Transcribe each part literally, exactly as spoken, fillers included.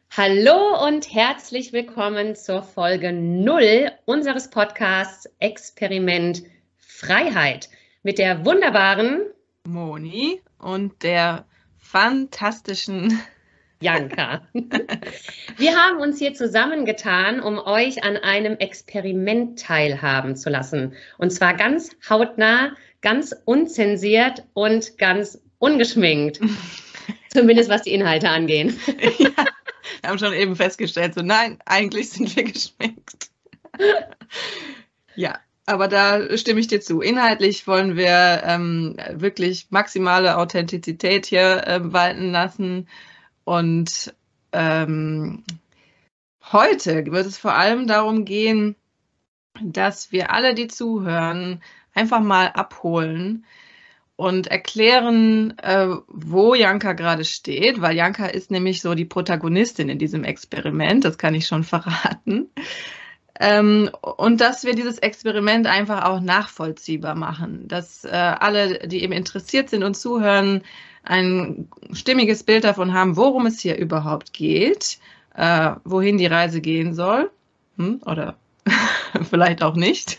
Hallo und herzlich willkommen zur Folge null unseres Podcasts Experiment Freiheit mit der wunderbaren Moni und der fantastischen Janka. Wir haben uns hier zusammengetan, um euch an einem Experiment teilhaben zu lassen. Und zwar ganz hautnah, ganz unzensiert und ganz ungeschminkt. Zumindest was die Inhalte angehen. Ja, wir haben schon eben festgestellt, so nein, eigentlich sind wir geschminkt. Ja, aber da stimme ich dir zu. Inhaltlich wollen wir ähm, wirklich maximale Authentizität hier äh, walten lassen. Und ähm, heute wird es vor allem darum gehen, dass wir alle, die zuhören, einfach mal abholen und erklären, äh, wo Janka gerade steht, weil Janka ist nämlich so die Protagonistin in diesem Experiment, das kann ich schon verraten. Ähm, und dass wir dieses Experiment einfach auch nachvollziehbar machen, dass äh, alle, die eben interessiert sind und zuhören, ein stimmiges Bild davon haben, worum es hier überhaupt geht, äh, wohin die Reise gehen soll, hm, oder vielleicht auch nicht.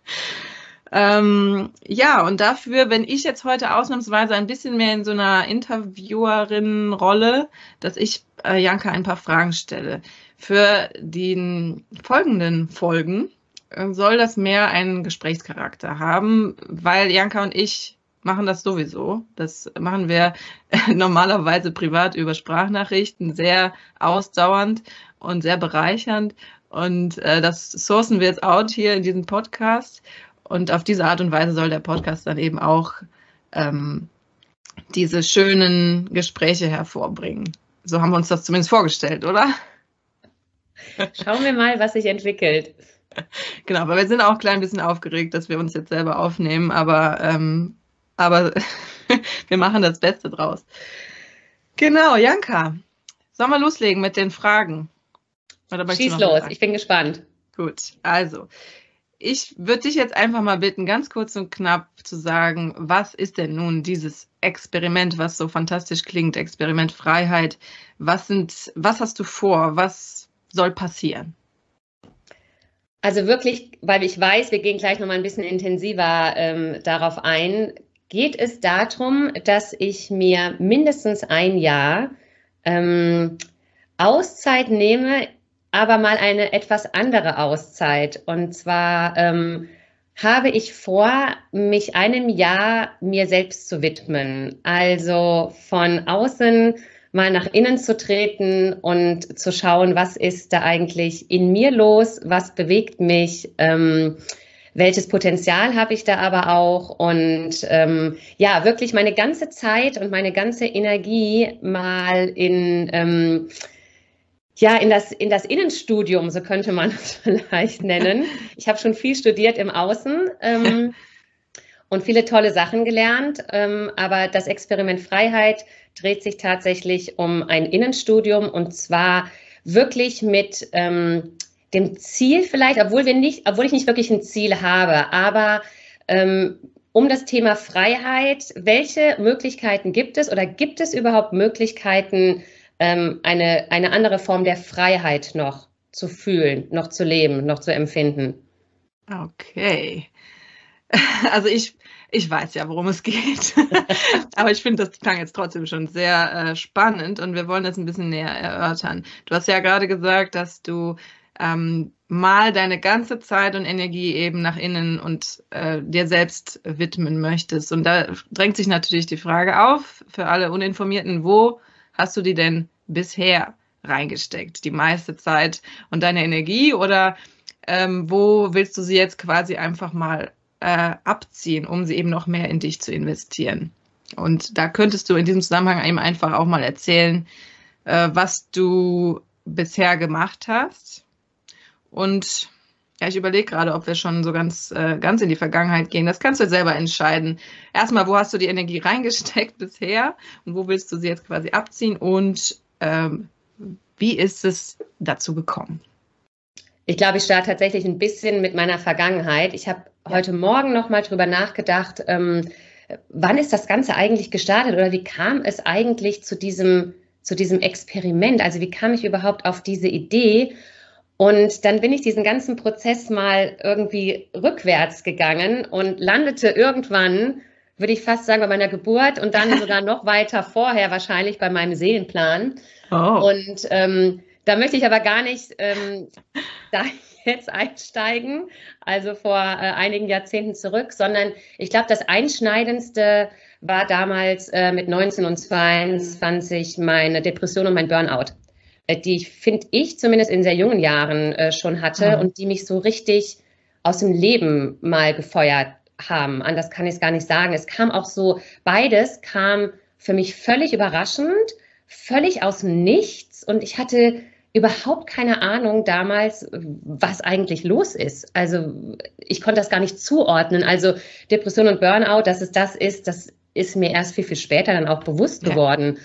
Ähm, ja, und dafür, wenn ich jetzt heute ausnahmsweise ein bisschen mehr in so einer Interviewerin-Rolle, dass ich äh, Janka ein paar Fragen stelle. Für die folgenden Folgen äh, soll das mehr einen Gesprächscharakter haben, weil Janka und ich machen das sowieso. Das machen wir äh, normalerweise privat über Sprachnachrichten, sehr ausdauernd und sehr bereichernd. Und äh, das sourcen wir jetzt out hier in diesem Podcast. Und auf diese Art und Weise soll der Podcast dann eben auch ähm, diese schönen Gespräche hervorbringen. So haben wir uns das zumindest vorgestellt, oder? Schauen wir mal, was sich entwickelt. Genau, aber wir sind auch ein klein bisschen aufgeregt, dass wir uns jetzt selber aufnehmen, aber, ähm, aber wir machen das Beste draus. Genau, Janka, sollen wir loslegen mit den Fragen? Oder Schieß los, ich bin gespannt. Gut, also ich würde dich jetzt einfach mal bitten, ganz kurz und knapp zu sagen, was ist denn nun dieses Experiment, was so fantastisch klingt, Experiment Freiheit? Was sind, was hast du vor? Was soll passieren? Also wirklich, weil ich weiß, wir gehen gleich noch mal ein bisschen intensiver ähm, darauf ein, geht es darum, dass ich mir mindestens ein Jahr ähm, Auszeit nehme, aber mal eine etwas andere Auszeit. Und zwar ähm, habe ich vor, mich einem Jahr mir selbst zu widmen. Also von außen mal nach innen zu treten und zu schauen, was ist da eigentlich in mir los, was bewegt mich, ähm, welches Potenzial habe ich da aber auch und ähm, ja, wirklich meine ganze Zeit und meine ganze Energie mal in ähm, ja, in das, in das Innenstudium, so könnte man es vielleicht nennen. Ich habe schon viel studiert im Außen ähm, und viele tolle Sachen gelernt, ähm, aber das Experiment Freiheit dreht sich tatsächlich um ein Innenstudium und zwar wirklich mit ähm, dem Ziel vielleicht, obwohl wir nicht, obwohl ich nicht wirklich ein Ziel habe, aber ähm, um das Thema Freiheit, welche Möglichkeiten gibt es oder gibt es überhaupt Möglichkeiten, ähm, eine, eine andere Form der Freiheit noch zu fühlen, noch zu leben, noch zu empfinden? Okay. Also ich, ich weiß ja, worum es geht, aber ich finde, das klang jetzt trotzdem schon sehr äh, spannend und wir wollen das ein bisschen näher erörtern. Du hast ja gerade gesagt, dass du ähm, mal deine ganze Zeit und Energie eben nach innen und äh, dir selbst widmen möchtest. Und da drängt sich natürlich die Frage auf, für alle Uninformierten, wo hast du die denn bisher reingesteckt, die meiste Zeit und deine Energie oder ähm, wo willst du sie jetzt quasi einfach mal Äh, abziehen, um sie eben noch mehr in dich zu investieren. Und da könntest du in diesem Zusammenhang eben einfach auch mal erzählen, äh, was du bisher gemacht hast. Und ja, ich überlege gerade, ob wir schon so ganz, äh, ganz in die Vergangenheit gehen. Das kannst du selber entscheiden. Erstmal, wo hast du die Energie reingesteckt bisher und wo willst du sie jetzt quasi abziehen und ähm, wie ist es dazu gekommen? Ich glaube, ich starte tatsächlich ein bisschen mit meiner Vergangenheit. Ich habe ja. heute Morgen noch mal drüber nachgedacht, ähm, wann ist das Ganze eigentlich gestartet oder wie kam es eigentlich zu diesem, zu diesem Experiment. Also wie kam ich überhaupt auf diese Idee? Und dann bin ich diesen ganzen Prozess mal irgendwie rückwärts gegangen und landete irgendwann, würde ich fast sagen, bei meiner Geburt und dann sogar noch weiter vorher wahrscheinlich bei meinem Seelenplan. Oh. Und ähm, da möchte ich aber gar nicht ähm, da jetzt einsteigen, also vor äh, einigen Jahrzehnten zurück, sondern ich glaube, das Einschneidendste war damals äh, mit neunzehn und zweiundzwanzig meine Depression und mein Burnout, äh, die ich, finde ich, zumindest in sehr jungen Jahren äh, schon hatte mhm. und die mich so richtig aus dem Leben mal gefeuert haben. Anders kann ich es gar nicht sagen. Es kam auch so, beides kam für mich völlig überraschend, völlig aus dem Nichts und ich hatte überhaupt keine Ahnung damals, was eigentlich los ist. Also ich konnte das gar nicht zuordnen. Also Depression und Burnout, dass es das ist, das ist mir erst viel, viel später dann auch bewusst ja. geworden.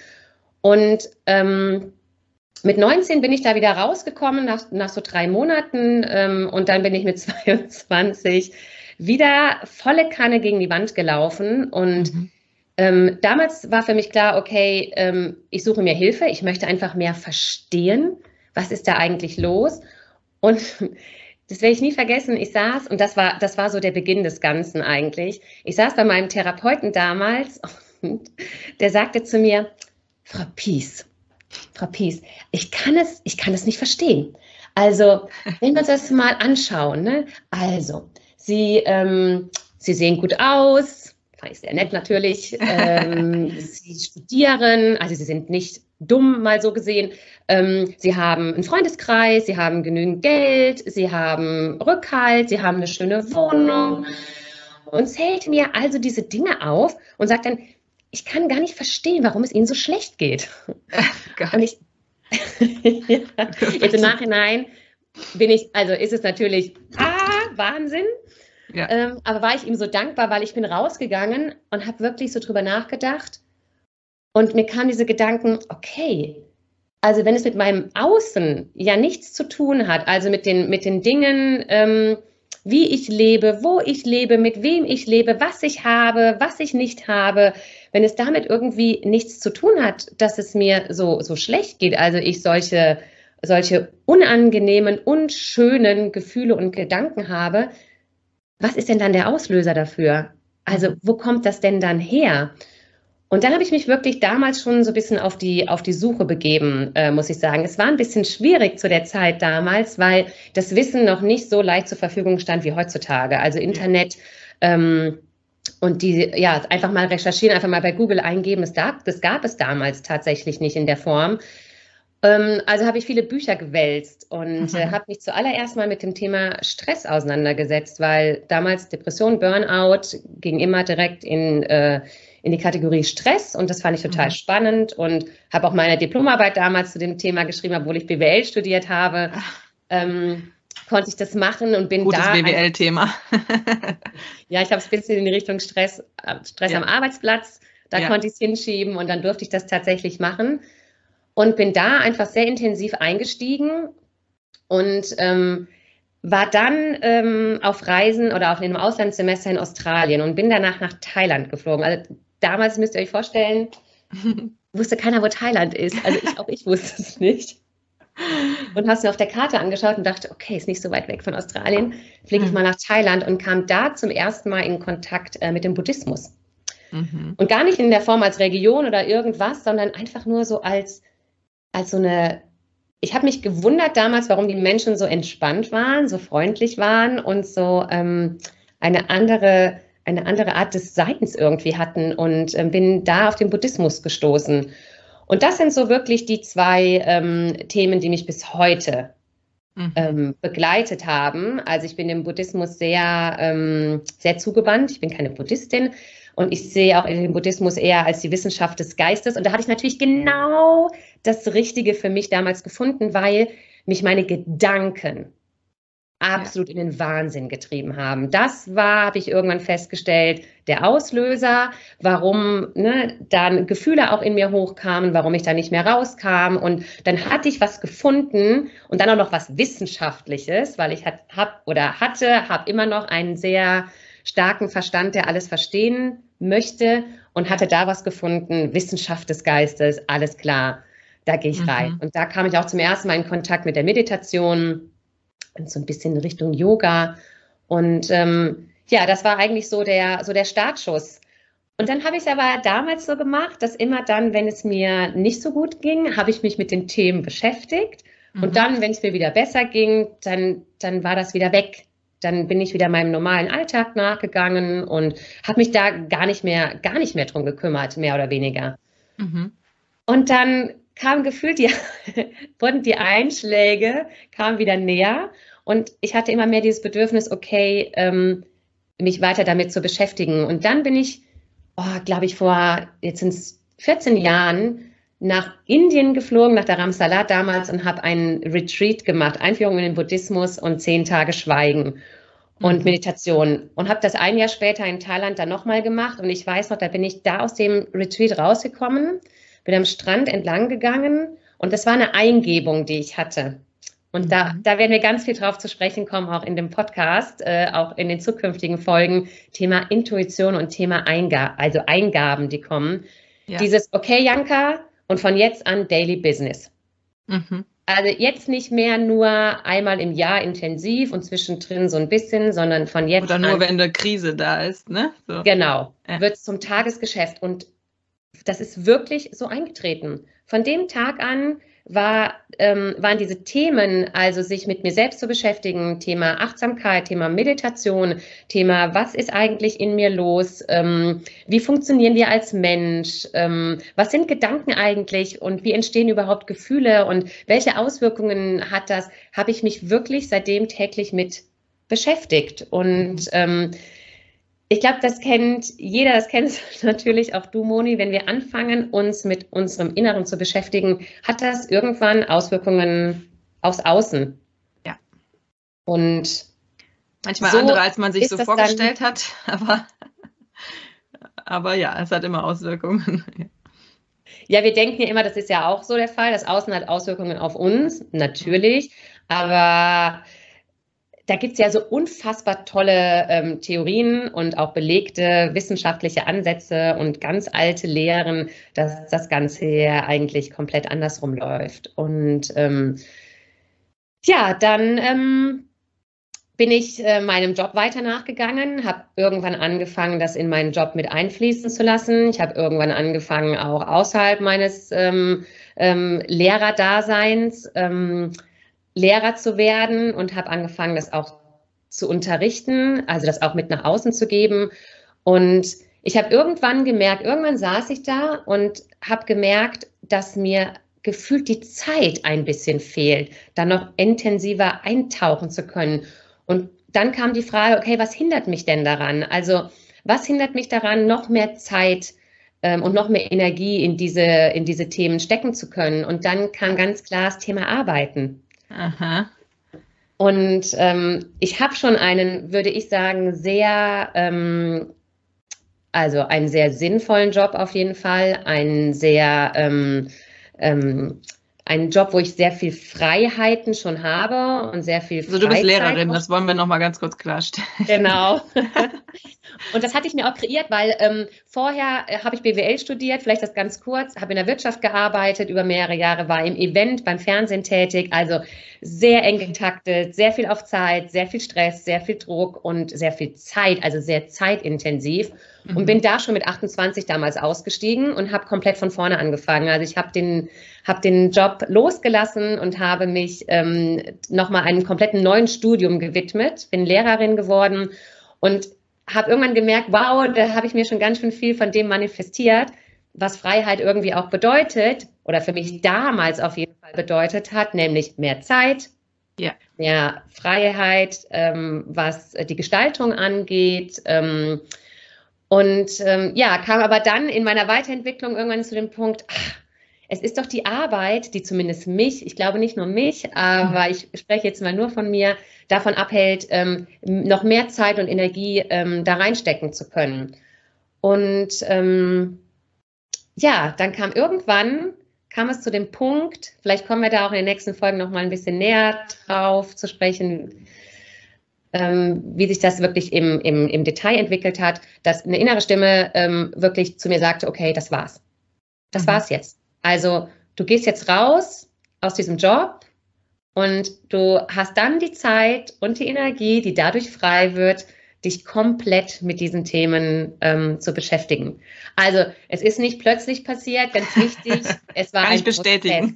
Und ähm, mit neunzehn bin ich da wieder rausgekommen, nach, nach so drei Monaten. Ähm, und dann bin ich mit zweiundzwanzig wieder volle Kanne gegen die Wand gelaufen. Und mhm. ähm, damals war für mich klar, okay, ähm, ich suche mir Hilfe. Ich möchte einfach mehr verstehen, was ist da eigentlich los? Und das werde ich nie vergessen. Ich saß, und das war, das war so der Beginn des Ganzen eigentlich. Ich saß bei meinem Therapeuten damals und der sagte zu mir, Frau Pies, Frau Pies, ich kann es, ich kann es nicht verstehen. Also, wenn wir uns das mal anschauen, ne? Also, Sie, ähm, Sie sehen gut aus, fand ich sehr nett natürlich. Ähm, Sie studieren, also Sie sind nicht dumm, mal so gesehen. Ähm, Sie haben einen Freundeskreis, Sie haben genügend Geld, Sie haben Rückhalt, Sie haben eine schöne Wohnung und zählt mir also diese Dinge auf und sagt dann, ich kann gar nicht verstehen, warum es Ihnen so schlecht geht. Und ich, ja, jetzt im Nachhinein bin ich, also ist es natürlich, ah, Wahnsinn. Ja. Ähm, aber war ich ihm so dankbar, weil ich bin rausgegangen und habe wirklich so drüber nachgedacht. Und mir kamen diese Gedanken, okay, also wenn es mit meinem Außen ja nichts zu tun hat, also mit den, mit den Dingen, ähm, wie ich lebe, wo ich lebe, mit wem ich lebe, was ich habe, was ich nicht habe, wenn es damit irgendwie nichts zu tun hat, dass es mir so, so schlecht geht, also ich solche, solche unangenehmen, unschönen Gefühle und Gedanken habe, was ist denn dann der Auslöser dafür? Also wo kommt das denn dann her? Und dann habe ich mich wirklich damals schon so ein bisschen auf die, auf die Suche begeben, äh, muss ich sagen. Es war ein bisschen schwierig zu der Zeit damals, weil das Wissen noch nicht so leicht zur Verfügung stand wie heutzutage. Also Internet ähm, und die, ja, einfach mal recherchieren, einfach mal bei Google eingeben. Das gab, das gab es damals tatsächlich nicht in der Form. Ähm, also habe ich viele Bücher gewälzt und mhm. äh, habe mich zuallererst mal mit dem Thema Stress auseinandergesetzt, weil damals Depression, Burnout ging immer direkt in äh, in die Kategorie Stress und das fand ich total mhm. spannend und habe auch meine Diplomarbeit damals zu dem Thema geschrieben, obwohl ich B W L studiert habe, ähm, konnte ich das machen und bin Gutes da. Gutes B W L-Thema. Ja, ich habe es ein bisschen in die Richtung Stress, Stress ja. am Arbeitsplatz, da ja. konnte ich es hinschieben und dann durfte ich das tatsächlich machen und bin da einfach sehr intensiv eingestiegen und ähm, war dann ähm, auf Reisen oder auf einem Auslandssemester in Australien und bin danach nach Thailand geflogen. Also damals müsst ihr euch vorstellen, wusste keiner, wo Thailand ist. Also ich, auch ich wusste es nicht. Und habe es mir auf der Karte angeschaut und dachte, okay, ist nicht so weit weg von Australien. Fliege ich mal nach Thailand und kam da zum ersten Mal in Kontakt äh, mit dem Buddhismus. Mhm. Und gar nicht in der Form als Religion oder irgendwas, sondern einfach nur so als, als so eine... Ich habe mich gewundert damals, warum die Menschen so entspannt waren, so freundlich waren und so ähm, eine andere, eine andere Art des Seins irgendwie hatten und ähm, bin da auf den Buddhismus gestoßen. Und das sind so wirklich die zwei ähm, Themen, die mich bis heute mhm. ähm, begleitet haben. Also ich bin dem Buddhismus sehr, ähm, sehr zugewandt. Ich bin keine Buddhistin. Und ich sehe auch den Buddhismus eher als die Wissenschaft des Geistes. Und da hatte ich natürlich genau das Richtige für mich damals gefunden, weil mich meine Gedanken absolut ja. in den Wahnsinn getrieben haben. Das war, habe ich irgendwann festgestellt, der Auslöser, warum ne, dann Gefühle auch in mir hochkamen, warum ich da nicht mehr rauskam. Und dann hatte ich was gefunden und dann auch noch was Wissenschaftliches, weil ich hat, hab oder hatte, habe immer noch einen sehr starken Verstand, der alles verstehen möchte und hatte da was gefunden, Wissenschaft des Geistes, alles klar. da gehe ich rein. Mhm. Und da kam ich auch zum ersten Mal in Kontakt mit der Meditation und so ein bisschen in Richtung Yoga. Und ähm, ja, das war eigentlich so der, so der Startschuss. Und dann habe ich es aber damals so gemacht, dass immer dann, wenn es mir nicht so gut ging, habe ich mich mit den Themen beschäftigt. Und Mhm. dann, wenn es mir wieder besser ging, dann, dann war das wieder weg. Dann bin ich wieder meinem normalen Alltag nachgegangen und habe mich da gar nicht mehr, gar nicht mehr drum gekümmert, mehr oder weniger. Mhm. Und dann kam gefühlt die, wurden die Einschläge, kamen wieder näher. Und ich hatte immer mehr dieses Bedürfnis, okay, ähm, mich weiter damit zu beschäftigen. Und dann bin ich, oh, glaube ich, vor, jetzt sind es vierzehn Jahren, nach Indien geflogen, nach Dharamsala damals und habe einen Retreat gemacht, Einführung in den Buddhismus und zehn Tage Schweigen und Mhm. Meditation. Und habe das ein Jahr später in Thailand dann nochmal gemacht. Und ich weiß noch, da bin ich da aus dem Retreat rausgekommen, bin am Strand entlang gegangen und das war eine Eingebung, die ich hatte. Und da, Mhm. da werden wir ganz viel drauf zu sprechen kommen, auch in dem Podcast, äh, auch in den zukünftigen Folgen, Thema Intuition und Thema Eingaben, also Eingaben, die kommen. Ja. Dieses, okay, Janka, und von jetzt an Daily Business. Mhm. Also jetzt nicht mehr nur einmal im Jahr intensiv und zwischendrin so ein bisschen, sondern von jetzt Oder nur, an, wenn eine Krise da ist, ne? So. genau, Ja. wird es zum Tagesgeschäft. Und das ist wirklich so eingetreten. Von dem Tag an war, ähm, waren diese Themen, also sich mit mir selbst zu beschäftigen, Thema Achtsamkeit, Thema Meditation, Thema, was ist eigentlich in mir los, ähm, wie funktionieren wir als Mensch, ähm, was sind Gedanken eigentlich und wie entstehen überhaupt Gefühle und welche Auswirkungen hat das, habe ich mich wirklich seitdem täglich mit beschäftigt. Und ähm, ich glaube, das kennt jeder, das kennst natürlich auch du, Moni. Wenn wir anfangen, uns mit unserem Inneren zu beschäftigen, hat das irgendwann Auswirkungen aufs Außen. Ja. Und manchmal so andere, als man sich ist so das vorgestellt hat, aber, aber ja, es hat immer Auswirkungen. Ja, wir denken ja immer, das ist ja auch so der Fall. Das Außen hat Auswirkungen auf uns, natürlich. Aber da gibt es ja so unfassbar tolle ähm, Theorien und auch belegte wissenschaftliche Ansätze und ganz alte Lehren, dass das Ganze ja eigentlich komplett andersrum läuft. Und ähm, ja, dann ähm, bin ich äh, meinem Job weiter nachgegangen, habe irgendwann angefangen, das in meinen Job mit einfließen zu lassen. Ich habe irgendwann angefangen, auch außerhalb meines ähm, ähm, Lehrerdaseins ähm, Lehrer zu werden und habe angefangen, das auch zu unterrichten, also das auch mit nach außen zu geben. Und ich habe irgendwann gemerkt, irgendwann saß ich da und habe gemerkt, dass mir gefühlt die Zeit ein bisschen fehlt, da noch intensiver eintauchen zu können. Und dann kam die Frage, okay, was hindert mich denn daran? Also was hindert mich daran, noch mehr Zeit ähm, und noch mehr Energie in diese, in diese Themen stecken zu können? Und dann kam ganz klar das Thema Arbeiten. Aha. Und ähm, ich habe schon einen, würde ich sagen, sehr, ähm, also einen sehr sinnvollen Job auf jeden Fall, einen sehr, ähm, ähm, einen Job, wo ich sehr viel Freiheiten schon habe und sehr viel Also du bist Freizeit Lehrerin, auch. das wollen wir noch mal ganz kurz klarstellen. Genau. Und das hatte ich mir auch kreiert, weil ähm, vorher äh, habe ich B W L studiert, vielleicht das ganz kurz, habe in der Wirtschaft gearbeitet über mehrere Jahre, war im Event, beim Fernsehen tätig, also sehr eng getaktet, sehr viel auf Zeit, sehr viel Stress, sehr viel Druck und sehr viel Zeit, also sehr zeitintensiv. Mhm. Und bin da schon mit achtundzwanzig damals ausgestiegen und habe komplett von vorne angefangen. Also ich habe den, hab den Job losgelassen und habe mich ähm, nochmal einem kompletten neuen Studium gewidmet, bin Lehrerin geworden und habe irgendwann gemerkt, wow, da habe ich mir schon ganz schön viel von dem manifestiert, was Freiheit irgendwie auch bedeutet oder für mich damals auf jeden Fall bedeutet hat, nämlich mehr Zeit, Ja. mehr Freiheit, ähm, was die Gestaltung angeht. Ähm, und ähm, ja, kam aber dann in meiner Weiterentwicklung irgendwann zu dem Punkt, ach, es ist doch die Arbeit, die zumindest mich, ich glaube nicht nur mich, aber ich spreche jetzt mal nur von mir, davon abhält, ähm, noch mehr Zeit und Energie ähm, da reinstecken zu können. Und ähm, ja, dann kam irgendwann, kam es zu dem Punkt, vielleicht kommen wir da auch in den nächsten Folgen noch mal ein bisschen näher drauf zu sprechen, ähm, wie sich das wirklich im, im, im Detail entwickelt hat, dass eine innere Stimme ähm, wirklich zu mir sagte, okay, das war's. Das Mhm. war's jetzt. Also du gehst jetzt raus aus diesem Job und du hast dann die Zeit und die Energie, die dadurch frei wird, dich komplett mit diesen Themen ähm, zu beschäftigen. Also es ist nicht plötzlich passiert, ganz wichtig, es war Kann ein ich bestätigen.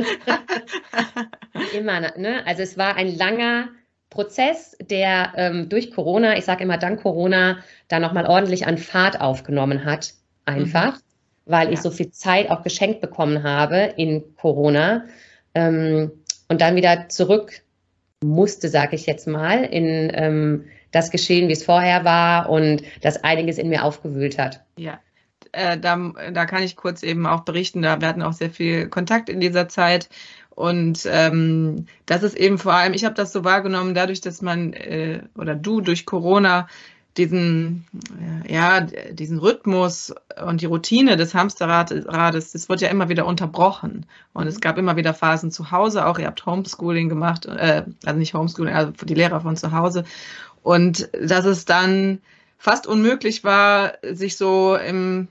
Immer, ne? Also es war ein langer Prozess, der ähm, durch Corona, ich sage immer dank Corona, da nochmal ordentlich an Fahrt aufgenommen hat, einfach, mhm. weil ja. ich so viel Zeit auch geschenkt bekommen habe in Corona ähm, und dann wieder zurück musste, sage ich jetzt mal, in ähm, das Geschehen, wie es vorher war und das einiges in mir aufgewühlt hat. Ja. Äh, da, da kann ich kurz eben auch berichten, da wir hatten auch sehr viel Kontakt in dieser Zeit und ähm, das ist eben vor allem, ich habe das so wahrgenommen, dadurch, dass man äh, oder du durch Corona diesen, äh, ja, diesen Rhythmus und die Routine des Hamsterrades, das wird ja immer wieder unterbrochen und es gab immer wieder Phasen zu Hause, auch ihr habt Homeschooling gemacht, äh, also nicht Homeschooling, also die Lehrer von zu Hause und dass es dann fast unmöglich war, sich so im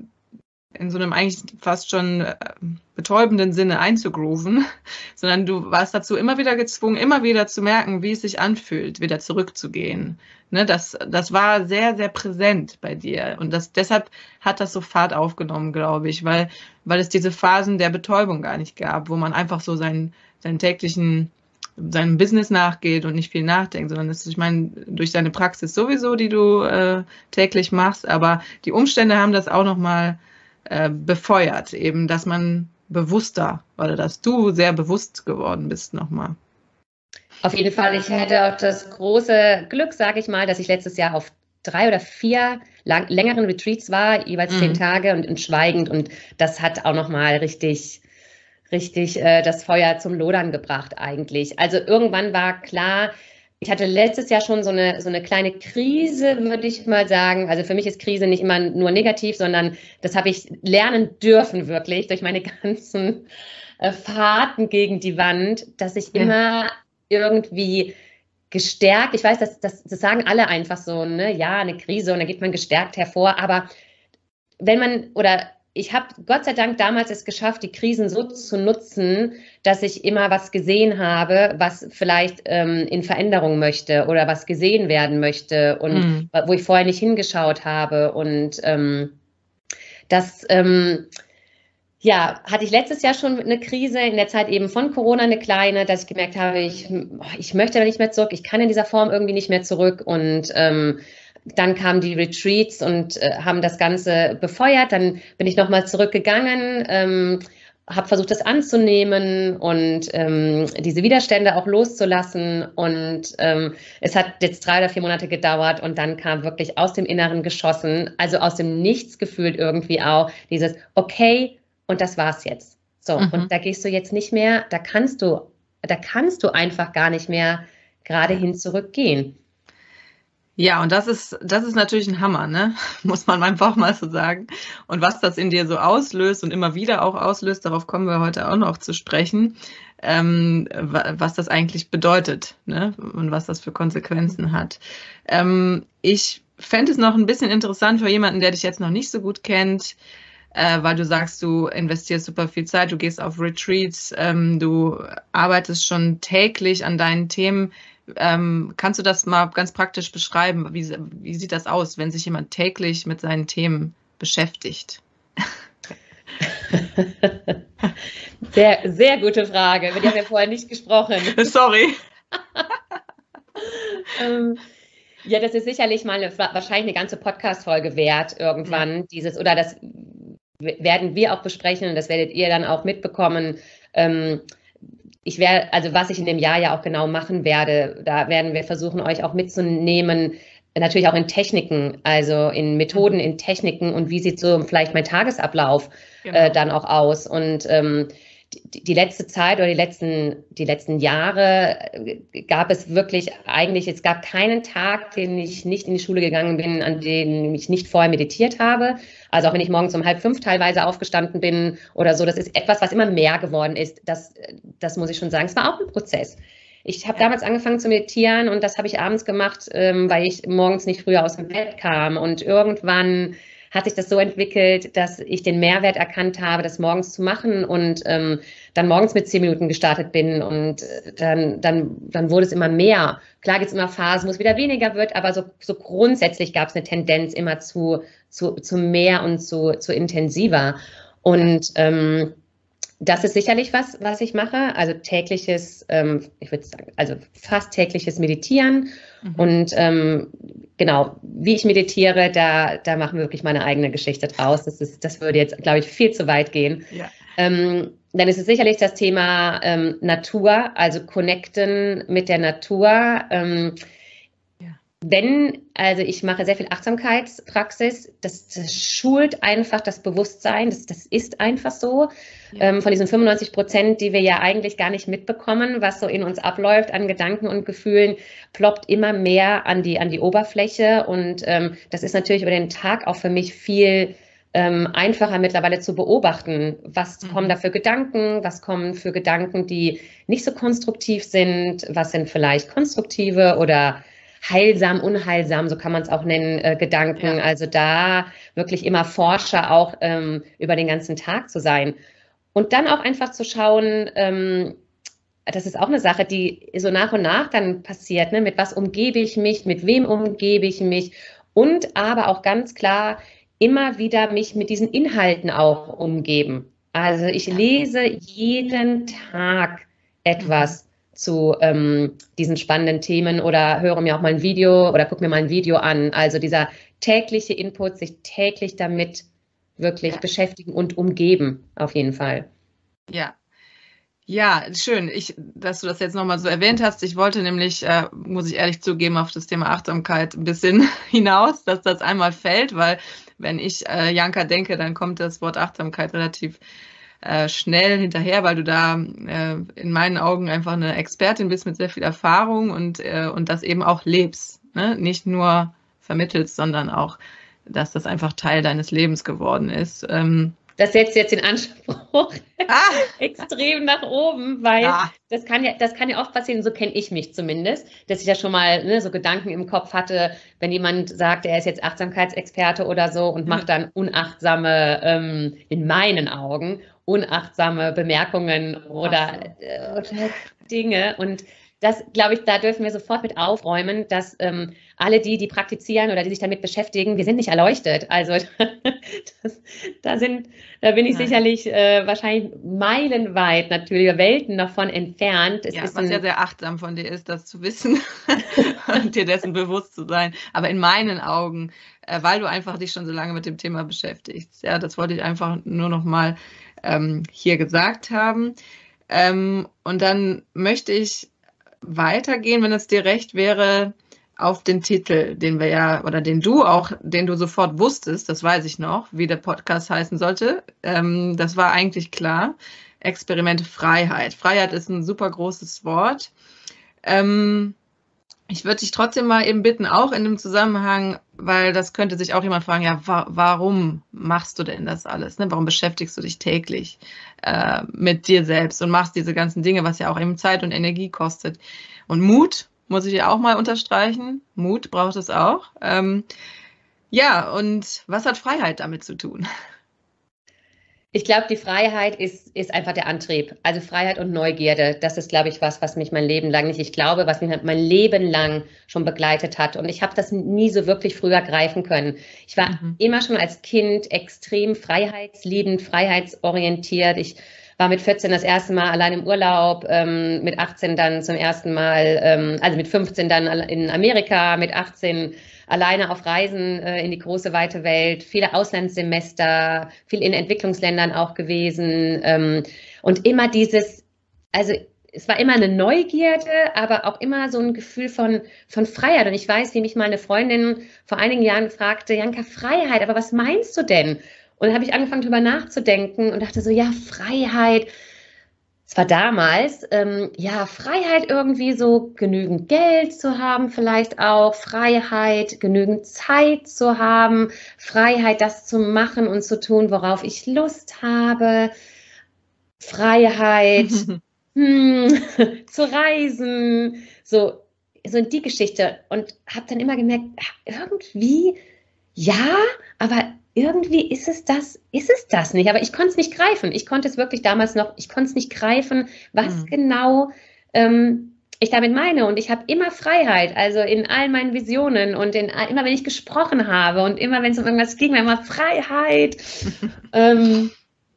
in so einem eigentlich fast schon betäubenden Sinne einzugrooven, sondern du warst dazu immer wieder gezwungen, immer wieder zu merken, wie es sich anfühlt, wieder zurückzugehen. Ne, das, das war sehr, sehr präsent bei dir und das, deshalb hat das so Fahrt aufgenommen, glaube ich, weil, weil es diese Phasen der Betäubung gar nicht gab, wo man einfach so seinen, seinen täglichen seinem Business nachgeht und nicht viel nachdenkt, sondern das ist, ich meine, durch deine Praxis sowieso, die du äh, täglich machst, aber die Umstände haben das auch nochmal äh, befeuert, eben, dass man bewusster oder dass du sehr bewusst geworden bist nochmal. Auf jeden Fall, ich hatte auch das große Glück, sage ich mal, dass ich letztes Jahr auf drei oder vier lang, längeren Retreats war, jeweils mhm. zehn Tage und, und schweigend und das hat auch nochmal richtig richtig äh, das Feuer zum Lodern gebracht eigentlich. Also irgendwann war klar, ich hatte letztes Jahr schon so eine, so eine kleine Krise, würde ich mal sagen. Also für mich ist Krise nicht immer nur negativ, sondern das habe ich lernen dürfen wirklich durch meine ganzen äh, Fahrten gegen die Wand, dass ich ja. immer irgendwie gestärkt, ich weiß, das, das, das sagen alle einfach so, ne, ja, eine Krise und dann geht man gestärkt hervor, aber wenn man, oder ich habe Gott sei Dank damals es geschafft, die Krisen so zu nutzen, dass ich immer was gesehen habe, was vielleicht ähm, in Veränderung möchte oder was gesehen werden möchte und mm. wo ich vorher nicht hingeschaut habe. Und ähm, das ähm, ja, hatte ich letztes Jahr schon eine Krise, in der Zeit eben von Corona eine kleine, dass ich gemerkt habe, ich, ich möchte da nicht mehr zurück, ich kann in dieser Form irgendwie nicht mehr zurück und ähm, dann kamen die Retreats und äh, haben das Ganze befeuert. Dann bin ich nochmal zurückgegangen, ähm, habe versucht, das anzunehmen und ähm, diese Widerstände auch loszulassen. Und ähm, es hat jetzt drei oder vier Monate gedauert und dann kam wirklich aus dem Inneren geschossen, also aus dem Nichts gefühlt irgendwie auch dieses okay und das war's jetzt. So, mhm. und da gehst du jetzt nicht mehr, da kannst du, da kannst du einfach gar nicht mehr gerade hin zurückgehen. Ja, und das ist, das ist natürlich ein Hammer, ne? Muss man einfach mal so sagen. Und was das in dir so auslöst und immer wieder auch auslöst, darauf kommen wir heute auch noch zu sprechen, ähm, was das eigentlich bedeutet, ne? Und was das für Konsequenzen hat. Ähm, ich fände es noch ein bisschen interessant für jemanden, der dich jetzt noch nicht so gut kennt, äh, weil du sagst, du investierst super viel Zeit, du gehst auf Retreats, ähm, du arbeitest schon täglich an deinen Themen. Ähm, kannst du das mal ganz praktisch beschreiben? Wie, wie sieht das aus, wenn sich jemand täglich mit seinen Themen beschäftigt? Sehr, sehr gute Frage. Wir haben ja vorher nicht gesprochen. Sorry. ähm, ja, das ist sicherlich mal eine, wahrscheinlich eine ganze Podcast-Folge wert irgendwann. Ja. Dieses, oder das werden wir auch besprechen und das werdet ihr dann auch mitbekommen. Ähm, Ich werde, also was ich in dem Jahr ja auch genau machen werde, da werden wir versuchen, euch auch mitzunehmen, natürlich auch in Techniken, also in Methoden, in Techniken und wie sieht so vielleicht mein Tagesablauf genau. äh, dann auch aus. Und ähm, die, die letzte Zeit oder die letzten, die letzten Jahre gab es wirklich eigentlich, es gab keinen Tag, den ich nicht in die Schule gegangen bin, an dem ich nicht vorher meditiert habe. Also auch wenn ich morgens um halb fünf teilweise aufgestanden bin oder so, das ist etwas, was immer mehr geworden ist. Das, das muss ich schon sagen. Es war auch ein Prozess. Ich habe ja. damals angefangen zu meditieren und das habe ich abends gemacht, ähm, weil ich morgens nicht früher aus dem Bett kam. Und irgendwann hat sich das so entwickelt, dass ich den Mehrwert erkannt habe, das morgens zu machen und ähm, dann morgens mit zehn Minuten gestartet bin und dann, dann, dann wurde es immer mehr. Klar gibt es immer Phasen, wo es wieder weniger wird, aber so, so grundsätzlich gab es eine Tendenz immer zu, zu, zu mehr und zu, zu intensiver. Und ähm, das ist sicherlich was, was ich mache. Also tägliches, ähm, ich würde sagen, also fast tägliches Meditieren. Mhm. Und ähm, genau, wie ich meditiere, da, da machen wir wirklich meine eigene Geschichte draus. Das ist, das würde jetzt, glaube ich, viel zu weit gehen. Ja. Ähm, dann ist es sicherlich das Thema ähm, Natur, also connecten mit der Natur. Ähm, Wenn, also ich mache sehr viel Achtsamkeitspraxis, das, das schult einfach das Bewusstsein, das, das ist einfach so. Ja. Ähm, von diesen fünfundneunzig Prozent, die wir ja eigentlich gar nicht mitbekommen, was so in uns abläuft an Gedanken und Gefühlen, ploppt immer mehr an die, an die Oberfläche. Und ähm, das ist natürlich über den Tag auch für mich viel ähm, einfacher mittlerweile zu beobachten. Was mhm. kommen da für Gedanken? Was kommen für Gedanken, die nicht so konstruktiv sind? Was sind vielleicht konstruktive oder heilsam, unheilsam, so kann man es auch nennen, äh, Gedanken. Ja. Also da wirklich immer Forscher auch ähm, über den ganzen Tag zu sein. Und dann auch einfach zu schauen, ähm, das ist auch eine Sache, die so nach und nach dann passiert, ne? Mit was umgebe ich mich, mit wem umgebe ich mich und aber auch ganz klar immer wieder mich mit diesen Inhalten auch umgeben. Also ich lese jeden Tag etwas mhm. zu ähm, diesen spannenden Themen oder höre mir auch mal ein Video oder gucke mir mal ein Video an. Also dieser tägliche Input, sich täglich damit wirklich ja. beschäftigen und umgeben, auf jeden Fall. Ja. Ja, schön, ich, dass du das jetzt nochmal so erwähnt hast. Ich wollte nämlich, äh, muss ich ehrlich zugeben, auf das Thema Achtsamkeit ein bisschen hinaus, dass das einmal fällt, weil wenn ich äh, Janka denke, dann kommt das Wort Achtsamkeit relativ äh, schnell hinterher, weil du da äh, in meinen Augen einfach eine Expertin bist mit sehr viel Erfahrung und, äh, und das eben auch lebst, ne? Nicht nur vermittelst, sondern auch, dass das einfach Teil deines Lebens geworden ist. Ähm, Das setzt jetzt den Anspruch ah. extrem nach oben, weil ja. das kann ja, das kann ja oft passieren, so kenne ich mich zumindest, dass ich ja schon mal ne, so Gedanken im Kopf hatte, wenn jemand sagt, er ist jetzt Achtsamkeitsexperte oder so und macht dann unachtsame, ähm, in meinen Augen, unachtsame Bemerkungen oder, äh, oder Dinge und das, glaube ich, da dürfen wir sofort mit aufräumen, dass ähm, alle die, die praktizieren oder die sich damit beschäftigen, wir sind nicht erleuchtet. Also das, da sind, da bin ich Nein. sicherlich äh, wahrscheinlich meilenweit natürlich, Welten davon entfernt. Es ja, ist was ein, ja sehr achtsam von dir ist, das zu wissen und dir dessen bewusst zu sein. Aber in meinen Augen, äh, weil du einfach dich schon so lange mit dem Thema beschäftigst. Ja, das wollte ich einfach nur noch mal ähm, hier gesagt haben. Ähm, und dann möchte ich weitergehen, wenn es dir recht wäre, auf den Titel, den wir ja, oder den du auch, den du sofort wusstest, das weiß ich noch, wie der Podcast heißen sollte. Ähm, das war eigentlich klar. Experiment Freiheit. Freiheit ist ein super großes Wort. Ähm, ich würde dich trotzdem mal eben bitten, auch in dem Zusammenhang, weil das könnte sich auch jemand fragen, ja, wa warum machst du denn das alles? Ne? Warum beschäftigst du dich täglich äh, mit dir selbst und machst diese ganzen Dinge, was ja auch eben Zeit und Energie kostet? Und Mut, muss ich ja auch mal unterstreichen. Mut braucht es auch. Ähm, ja, und was hat Freiheit damit zu tun? Ich glaube, die Freiheit ist, ist einfach der Antrieb. Also Freiheit und Neugierde, das ist, glaube ich, was, was mich mein Leben lang nicht, ich glaube, was mich mein Leben lang schon begleitet hat. Und ich habe das nie so wirklich früher greifen können. Ich war mhm. immer schon als Kind extrem freiheitsliebend, freiheitsorientiert. Ich war mit vierzehn das erste Mal allein im Urlaub, ähm, mit achtzehn dann zum ersten Mal, ähm, also mit fünfzehn dann in Amerika, mit achtzehn alleine auf Reisen äh, in die große, weite Welt, viele Auslandssemester, viel in Entwicklungsländern auch gewesen ähm, und immer dieses, also es war immer eine Neugierde, aber auch immer so ein Gefühl von, von Freiheit. Und ich weiß, wie mich mal eine Freundin vor einigen Jahren fragte, Janka, Freiheit, aber was meinst du denn? Und dann habe ich angefangen, drüber nachzudenken und dachte so, ja, Freiheit. Es war damals, ähm, ja, Freiheit irgendwie so genügend Geld zu haben, vielleicht auch Freiheit, genügend Zeit zu haben, Freiheit, das zu machen und zu tun, worauf ich Lust habe, Freiheit, hm, zu reisen, so, so in die Geschichte und habe dann immer gemerkt, irgendwie, ja, aber irgendwie ist es das, ist es das nicht. Aber ich konnte es nicht greifen. Ich konnte es wirklich damals noch, ich konnte es nicht greifen, was mhm. genau ähm, ich damit meine. Und ich habe immer Freiheit, also in all meinen Visionen und in, immer wenn ich gesprochen habe und immer wenn es um irgendwas ging, war immer Freiheit. ähm,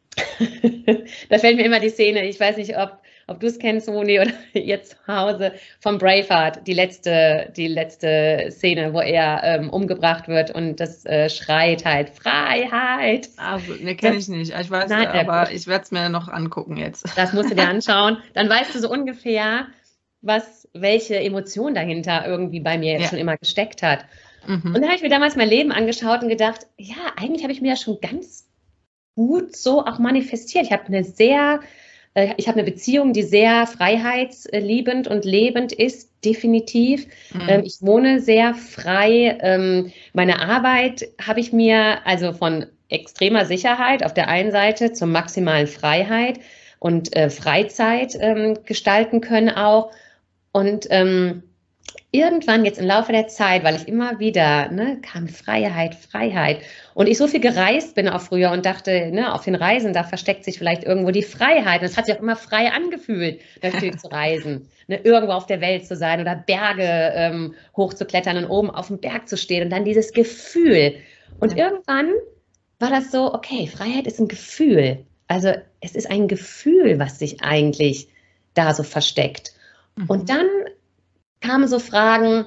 da fällt mir immer die Szene, ich weiß nicht, ob, ob du es kennst, Moni, oder ihr zu Hause, vom Braveheart, die letzte, die letzte Szene, wo er ähm, umgebracht wird und das äh, schreit halt, Freiheit. Also, ne, kenne ich nicht. Ich weiß, Nein, aber äh, ich werde es mir noch angucken jetzt. Das musst du dir anschauen. Dann weißt du so ungefähr, was, welche Emotion dahinter irgendwie bei mir jetzt ja. schon immer gesteckt hat. Mhm. Und dann habe ich mir damals mein Leben angeschaut und gedacht, ja, eigentlich habe ich mir ja schon ganz gut so auch manifestiert. Ich habe eine sehr, äh, ich habe eine Beziehung, die sehr freiheitsliebend und lebend ist, definitiv. Mhm. Ähm, ich wohne sehr frei. Ähm, meine Arbeit habe ich mir also von extremer Sicherheit auf der einen Seite zur maximalen Freiheit und äh, Freizeit ähm, gestalten können auch. Und ähm, irgendwann jetzt im Laufe der Zeit, weil ich immer wieder, ne, kam Freiheit, Freiheit. Und ich so viel gereist bin auch früher und dachte, ne, auf den Reisen, da versteckt sich vielleicht irgendwo die Freiheit. Und es hat sich auch immer frei angefühlt, natürlich zu reisen, ne, irgendwo auf der Welt zu sein oder Berge ähm, hochzuklettern und oben auf dem Berg zu stehen und dann dieses Gefühl. Und ja. irgendwann war das so, okay, Freiheit ist ein Gefühl. Also es ist ein Gefühl, was sich eigentlich da so versteckt. Mhm. Und dann kamen so Fragen,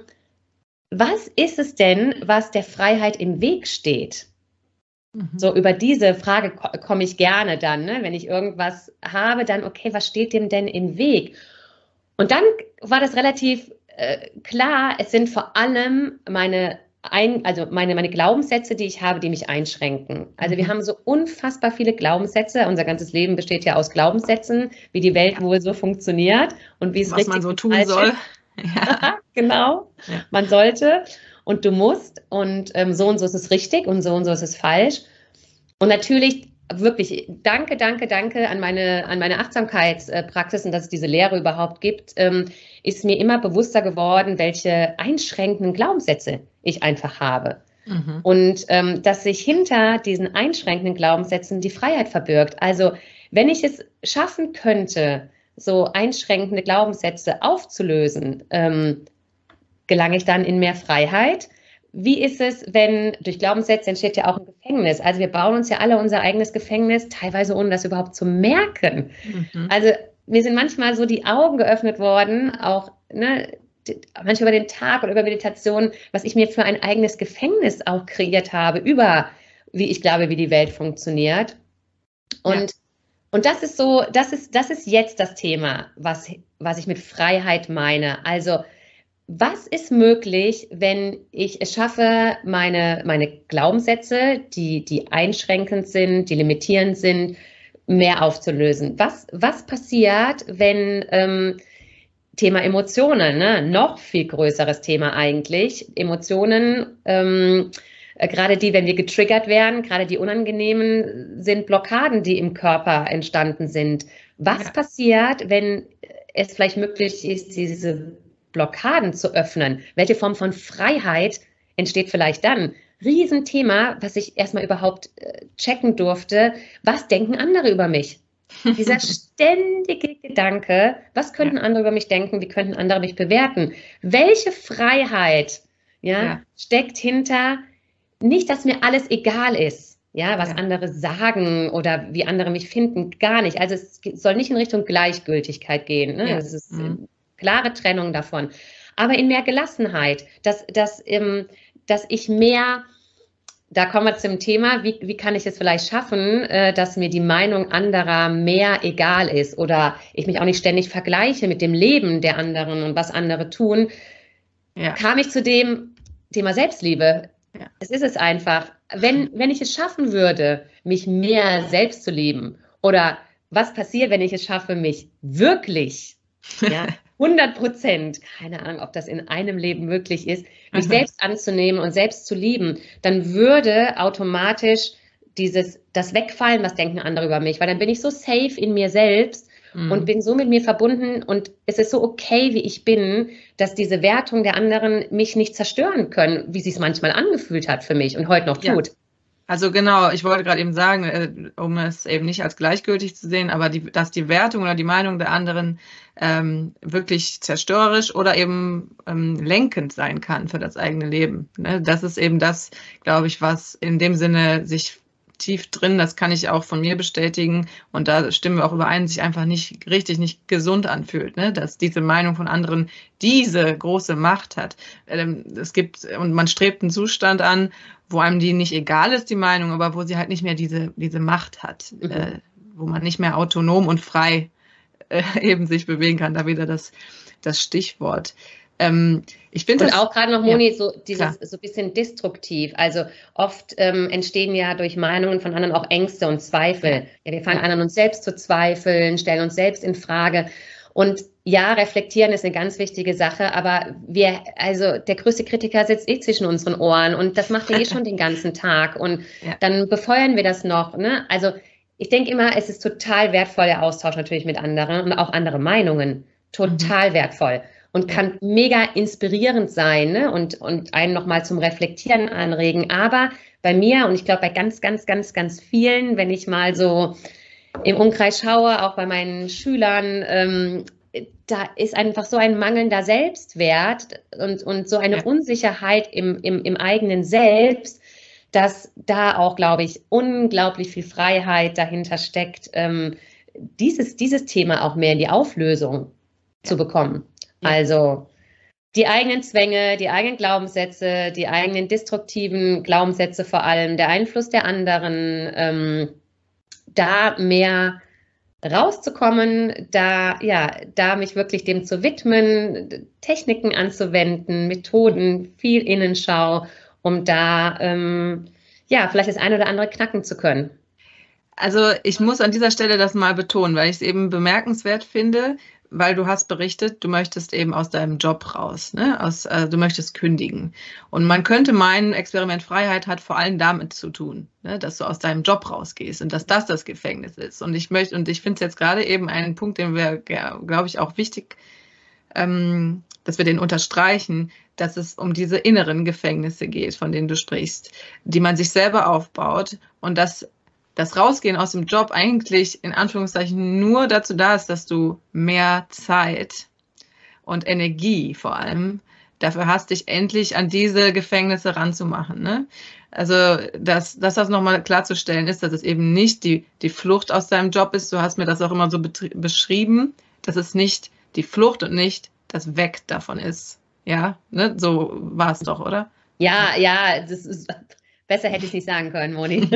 was ist es denn, was der Freiheit im Weg steht? Mhm. So über diese Frage ko- komme ich gerne dann, ne? Wenn ich irgendwas habe, dann okay, was steht dem denn im Weg? Und dann war das relativ äh, klar, es sind vor allem meine, ein, also meine, meine Glaubenssätze, die ich habe, die mich einschränken. Also mhm. wir haben so unfassbar viele Glaubenssätze, unser ganzes Leben besteht ja aus Glaubenssätzen, wie die Welt wohl so funktioniert und wie es was richtig man so tun soll. Ist. Ja. Genau, ja. Man sollte und du musst und ähm, so und so ist es richtig und so und so ist es falsch. Und natürlich wirklich danke, danke, danke an meine, an meine Achtsamkeitspraxis und dass es diese Lehre überhaupt gibt, ähm, ist mir immer bewusster geworden, welche einschränkenden Glaubenssätze ich einfach habe. Mhm. Und ähm, dass sich hinter diesen einschränkenden Glaubenssätzen die Freiheit verbirgt. Also wenn ich es schaffen könnte, so einschränkende Glaubenssätze aufzulösen, ähm, gelange ich dann in mehr Freiheit. Wie ist es, wenn durch Glaubenssätze entsteht ja auch ein Gefängnis? Also wir bauen uns ja alle unser eigenes Gefängnis, teilweise ohne das überhaupt zu merken. Mhm. Also mir sind manchmal so die Augen geöffnet worden, auch ne, manchmal über den Tag oder über Meditation, was ich mir für ein eigenes Gefängnis auch kreiert habe, über, wie ich glaube, wie die Welt funktioniert. Und ja. Und das ist so, das ist, das ist jetzt das Thema, was, was ich mit Freiheit meine. Also, was ist möglich, wenn ich es schaffe, meine, meine Glaubenssätze, die, die einschränkend sind, die limitierend sind, mehr aufzulösen? Was, was passiert, wenn ähm, Thema Emotionen, ne? Noch viel größeres Thema eigentlich. Emotionen, ähm, gerade die, wenn wir getriggert werden, gerade die unangenehmen, sind Blockaden, die im Körper entstanden sind. Was ja. passiert, wenn es vielleicht möglich ist, diese Blockaden zu öffnen? Welche Form von Freiheit entsteht vielleicht dann? Riesenthema, was ich erstmal überhaupt checken durfte. Was denken andere über mich? Dieser ständige Gedanke, was könnten ja. andere über mich denken? Wie könnten andere mich bewerten? Welche Freiheit ja, ja. steckt hinter nicht, dass mir alles egal ist, ja, was ja. andere sagen oder wie andere mich finden, gar nicht. Also es soll nicht in Richtung Gleichgültigkeit gehen. Ne? Ja. Es ist eine mhm. klare Trennung davon. Aber in mehr Gelassenheit, dass, dass, ähm, dass ich mehr, da kommen wir zum Thema, wie, wie kann ich es vielleicht schaffen, äh, dass mir die Meinung anderer mehr egal ist oder ich mich auch nicht ständig vergleiche mit dem Leben der anderen und was andere tun, ja. kam ich zu dem Thema Selbstliebe. Ja. Es ist es einfach. Wenn, wenn ich es schaffen würde, mich mehr selbst zu lieben oder was passiert, wenn ich es schaffe, mich wirklich, ja, hundert Prozent, keine Ahnung, ob das in einem Leben möglich ist, mich mhm. selbst anzunehmen und selbst zu lieben, dann würde automatisch dieses, das wegfallen, was denken andere über mich, weil dann bin ich so safe in mir selbst Mhm. und bin so mit mir verbunden und es ist so okay, wie ich bin, dass diese Wertung der anderen mich nicht zerstören können, wie sie es manchmal angefühlt hat für mich und heute noch Ja. tut. Also genau, ich wollte gerade eben sagen, äh, um es eben nicht als gleichgültig zu sehen, aber die, dass die Wertung oder die Meinung der anderen ähm, wirklich zerstörerisch oder eben ähm, lenkend sein kann für das eigene Leben. Ne? Das ist eben das, glaube ich, was in dem Sinne sich tief drin, das kann ich auch von mir bestätigen und da stimmen wir auch überein, sich einfach nicht richtig, nicht gesund anfühlt, ne? Dass diese Meinung von anderen diese große Macht hat. Ähm, es gibt, und man strebt einen Zustand an, wo einem die nicht egal ist, die Meinung, aber wo sie halt nicht mehr diese, diese Macht hat, Mhm. äh, wo man nicht mehr autonom und frei äh, eben sich bewegen kann. Da wieder das, das Stichwort. Ähm, ich finde Und das auch gerade noch, Moni, ja, so dieses klar. so ein bisschen destruktiv. Also oft ähm, entstehen ja durch Meinungen von anderen auch Ängste und Zweifel. Ja. Ja, wir fangen Ja. an, an uns selbst zu zweifeln, stellen uns selbst in Frage. Und ja, reflektieren ist eine ganz wichtige Sache, aber wir, also der größte Kritiker sitzt eh zwischen unseren Ohren und das macht er eh schon den ganzen Tag. Und Ja. dann befeuern wir das noch, ne? Also ich denke immer, es ist total wertvoll, der Austausch natürlich mit anderen und auch andere Meinungen. Total Mhm. wertvoll. Und Ja. kann mega inspirierend sein, ne? und, und einen nochmal zum Reflektieren anregen. Aber bei mir und ich glaube bei ganz, ganz, ganz, ganz vielen, wenn ich mal so im Umkreis schaue, auch bei meinen Schülern, ähm, da ist einfach so ein mangelnder Selbstwert und, und so eine Ja. Unsicherheit im, im, im eigenen Selbst, dass da auch, glaube ich, unglaublich viel Freiheit dahinter steckt, ähm, dieses, dieses Thema auch mehr in die Auflösung Ja. zu bekommen. Ja. Also die eigenen Zwänge, die eigenen Glaubenssätze, die eigenen destruktiven Glaubenssätze vor allem, der Einfluss der anderen, ähm, da mehr rauszukommen, da, ja, da mich wirklich dem zu widmen, Techniken anzuwenden, Methoden, viel Innenschau, um da, ähm, ja, vielleicht das eine oder andere knacken zu können. Also ich muss an dieser Stelle das mal betonen, weil ich es eben bemerkenswert finde, weil du hast berichtet, du möchtest eben aus deinem Job raus, ne? Aus, äh, du möchtest kündigen. Und man könnte meinen, Experiment Freiheit hat vor allem damit zu tun, ne? Dass du aus deinem Job rausgehst und dass das das Gefängnis ist. Und ich möchte, und ich finde es jetzt gerade eben einen Punkt, den wir, glaube ich, auch wichtig, ähm, dass wir den unterstreichen, dass es um diese inneren Gefängnisse geht, von denen du sprichst, die man sich selber aufbaut und dass das Rausgehen aus dem Job eigentlich in Anführungszeichen nur dazu da ist, dass du mehr Zeit und Energie vor allem dafür hast, dich endlich an diese Gefängnisse ranzumachen. Ne? Also, dass, dass das nochmal klarzustellen ist, dass es eben nicht die, die Flucht aus deinem Job ist. Du hast mir das auch immer so beschrieben, dass es nicht die Flucht und nicht das Weg davon ist. Ja, ne? So war es doch, oder? Ja, ja, das ist, besser hätte ich es nicht sagen können, Moni.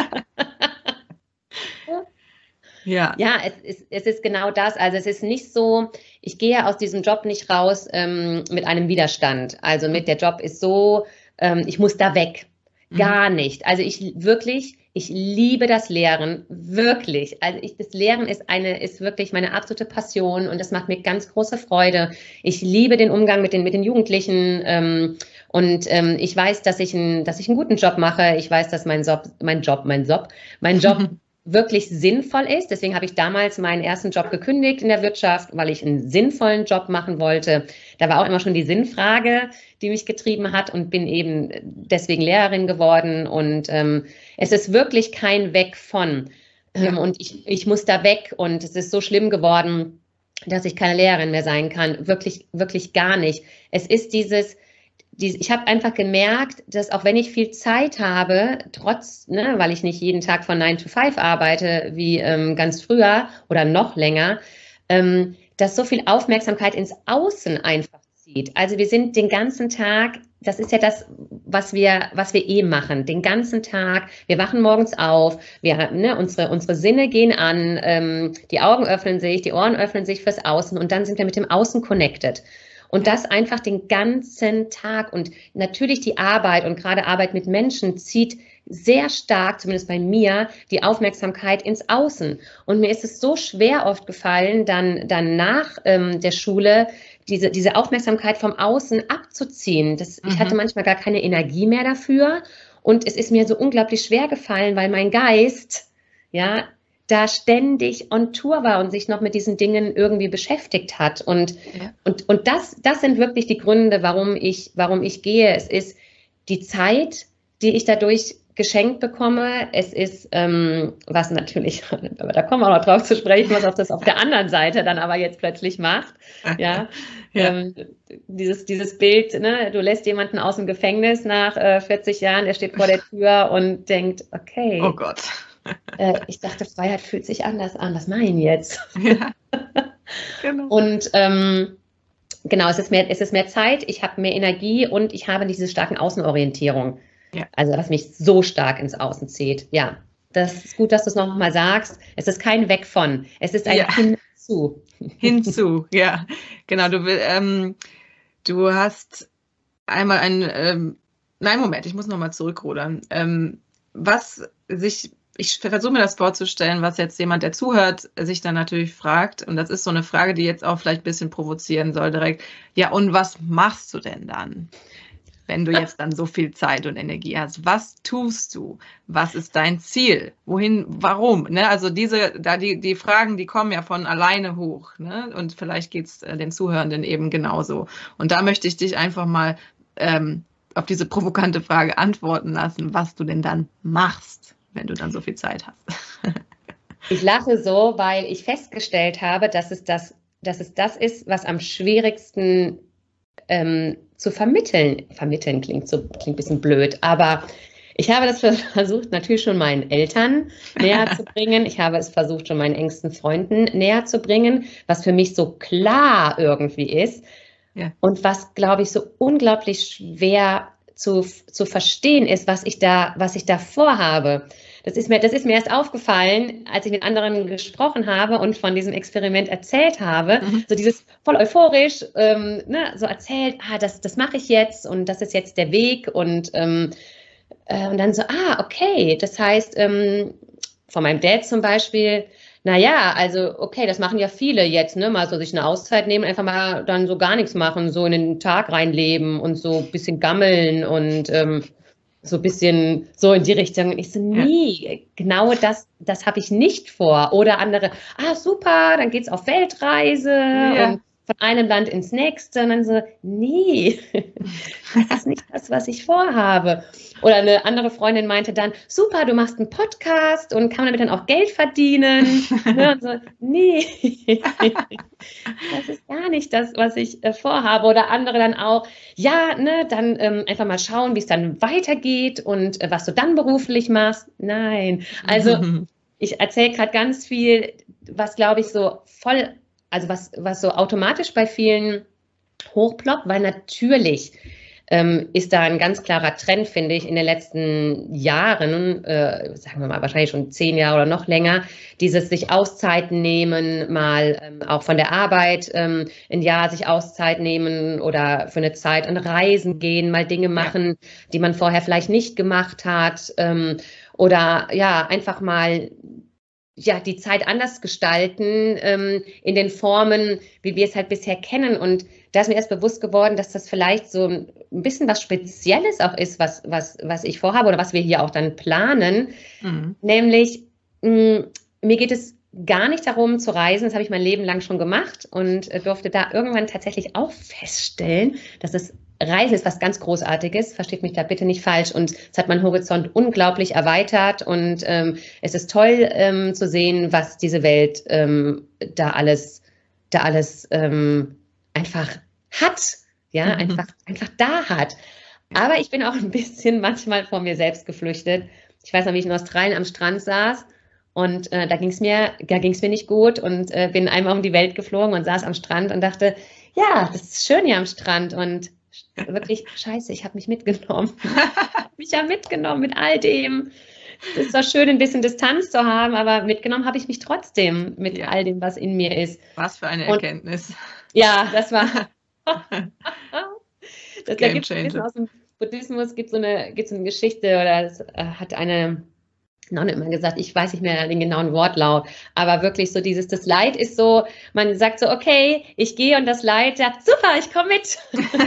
Ja. Ja, es ist, es ist genau das. Also es ist nicht so, ich gehe aus diesem Job nicht raus ähm, mit einem Widerstand. Also mit der Job ist so, ähm, ich muss da weg. Gar nicht. Also ich wirklich, ich liebe das Lehren, wirklich. Also ich, das Lehren ist eine, ist wirklich meine absolute Passion und das macht mir ganz große Freude. Ich liebe den Umgang mit den, mit den Jugendlichen ähm, und ähm, ich weiß, dass ich, ein, dass ich einen guten Job mache. Ich weiß, dass mein Job, mein Job, mein Job, mein Job wirklich sinnvoll ist. Deswegen habe ich damals meinen ersten Job gekündigt in der Wirtschaft, weil ich einen sinnvollen Job machen wollte. Da war auch immer schon die Sinnfrage, die mich getrieben hat und bin eben deswegen Lehrerin geworden. Und ähm, es ist wirklich kein Weg von. Ja. Ähm, und ich, ich muss da weg und es ist so schlimm geworden, dass ich keine Lehrerin mehr sein kann. Wirklich, wirklich gar nicht. Es ist dieses, ich habe einfach gemerkt, dass auch wenn ich viel Zeit habe, trotz, ne, weil ich nicht jeden Tag von nine to five arbeite, wie ähm, ganz früher oder noch länger, ähm, dass so viel Aufmerksamkeit ins Außen einfach zieht. Also wir sind den ganzen Tag, das ist ja das, was wir, was wir eh machen, den ganzen Tag. Wir wachen morgens auf, wir, ne, unsere, unsere Sinne gehen an, ähm, die Augen öffnen sich, die Ohren öffnen sich fürs Außen und dann sind wir mit dem Außen connected. Und das einfach den ganzen Tag. Und natürlich die Arbeit und gerade Arbeit mit Menschen zieht sehr stark, zumindest bei mir, die Aufmerksamkeit ins Außen. Und mir ist es so schwer oft gefallen, dann, dann nach ähm, der Schule diese, diese Aufmerksamkeit vom Außen abzuziehen. Das, mhm. Ich hatte manchmal gar keine Energie mehr dafür. Und es ist mir so unglaublich schwer gefallen, weil mein Geist, ja, da ständig on Tour war und sich noch mit diesen Dingen irgendwie beschäftigt hat. Und, ja. und, und das, das sind wirklich die Gründe, warum ich, warum ich gehe. Es ist die Zeit, die ich dadurch geschenkt bekomme. Es ist, ähm, was natürlich, aber da kommen wir auch noch drauf zu sprechen, was auch das auf der anderen Seite dann aber jetzt plötzlich macht. Ja, ja. Ähm, dieses, dieses Bild, ne? Du lässt jemanden aus dem Gefängnis nach äh, vierzig Jahren, der steht vor der Tür und denkt, okay. Oh Gott. Äh, ich dachte, Freiheit fühlt sich anders an. Was mache ich denn jetzt? Ja, genau. Und ähm, genau, es ist mehr, es ist mehr Zeit, ich habe mehr Energie und ich habe diese starken Außenorientierung. Ja. Also was mich so stark ins Außen zieht. Ja, das ist gut, dass du es nochmal sagst. Es ist kein Weg von, es ist ein ja. Hinzu. Hinzu, ja. Genau, du, ähm, du hast einmal ein, ähm, nein, Moment, ich muss nochmal zurückrudern. Ähm, was sich, ich versuche mir das vorzustellen, was jetzt jemand, der zuhört, sich dann natürlich fragt, und das ist so eine Frage, die jetzt auch vielleicht ein bisschen provozieren soll direkt, ja, und was machst du denn dann? Wenn du jetzt dann so viel Zeit und Energie hast, was tust du? Was ist dein Ziel? Wohin, warum? Ne? Also diese, da die, die Fragen, die kommen ja von alleine hoch. Ne? Und vielleicht geht es den Zuhörenden eben genauso. Und da möchte ich dich einfach mal ähm, auf diese provokante Frage antworten lassen, was du denn dann machst, wenn du dann so viel Zeit hast. Ich lache so, weil ich festgestellt habe, dass es das, dass es das ist, was am schwierigsten ähm, zu vermitteln. Vermitteln klingt so, klingt ein bisschen blöd, aber ich habe das versucht, natürlich schon meinen Eltern näher zu bringen. Ich habe es versucht, schon meinen engsten Freunden näher zu bringen, was für mich so klar irgendwie ist. Ja. Und was, glaube ich, so unglaublich schwer zu, zu verstehen ist, was ich da, was ich da vorhabe. Das ist mir, das ist mir erst aufgefallen, als ich mit anderen gesprochen habe und von diesem Experiment erzählt habe. Mhm. So dieses voll euphorisch, ähm, ne, so erzählt, ah, das, das mache ich jetzt und das ist jetzt der Weg und, ähm, äh, und dann so, ah, okay, das heißt, ähm, von meinem Dad zum Beispiel, naja, also okay, das machen ja viele jetzt, ne, mal so sich eine Auszeit nehmen, einfach mal dann so gar nichts machen, so in den Tag reinleben und so ein bisschen gammeln und ähm, so ein bisschen so in die Richtung. Und ich so, nee, ja. genau das, das habe ich nicht vor. Oder andere, ah, super, dann geht's auf Weltreise ja. und von einem Land ins nächste. Und dann so, nee, das ist nicht das, was ich vorhabe. Oder eine andere Freundin meinte dann, super, du machst einen Podcast und kann man damit dann auch Geld verdienen. Ne? Und so, nee, das ist gar nicht das, was ich äh, vorhabe. Oder andere dann auch, ja, ne, dann ähm, einfach mal schauen, wie es dann weitergeht und äh, was du dann beruflich machst. Nein, also ich erzähle gerade ganz viel, was glaube ich so voll, also was, was so automatisch bei vielen hochploppt, weil natürlich ähm, ist da ein ganz klarer Trend, finde ich, in den letzten Jahren, äh, sagen wir mal wahrscheinlich schon zehn Jahre oder noch länger, dieses sich Auszeiten nehmen, mal ähm, auch von der Arbeit ähm, ein Jahr sich Auszeit nehmen oder für eine Zeit an Reisen gehen, mal Dinge machen, ja. die man vorher vielleicht nicht gemacht hat ähm, oder ja, einfach mal ja, die Zeit anders gestalten, ähm, in den Formen, wie wir es halt bisher kennen. Und da ist mir erst bewusst geworden, dass das vielleicht so ein bisschen was Spezielles auch ist, was, was, was ich vorhabe oder was wir hier auch dann planen. Mhm. Nämlich, mh, mir geht es gar nicht darum zu reisen, das habe ich mein Leben lang schon gemacht und äh, durfte da irgendwann tatsächlich auch feststellen, dass es Reisen ist was ganz Großartiges, versteht mich da bitte nicht falsch und es hat meinen Horizont unglaublich erweitert und ähm, es ist toll ähm, zu sehen, was diese Welt ähm, da alles, da alles ähm, einfach hat, ja, mhm. einfach, einfach da hat. Aber ich bin auch ein bisschen manchmal vor mir selbst geflüchtet. Ich weiß noch, wie ich in Australien am Strand saß und äh, da ging es mir, da ging es mir nicht gut und äh, bin einmal um die Welt geflogen und saß am Strand und dachte, ja, das ist schön hier am Strand und wirklich scheiße, ich habe mich mitgenommen. Ich habe mich ja mitgenommen mit all dem. Es ist zwar schön, ein bisschen Distanz zu haben, aber mitgenommen habe ich mich trotzdem mit ja. all dem, was in mir ist. Was für eine Und, Erkenntnis. Ja, das war. das, da gibt es aus dem Buddhismus gibt so eine, gibt's eine Geschichte oder es äh, hat eine Nonne immer gesagt, ich weiß nicht mehr den genauen Wortlaut, aber wirklich so dieses, das Leid ist so, man sagt so, okay, ich gehe und das Leid sagt, super, ich komme mit.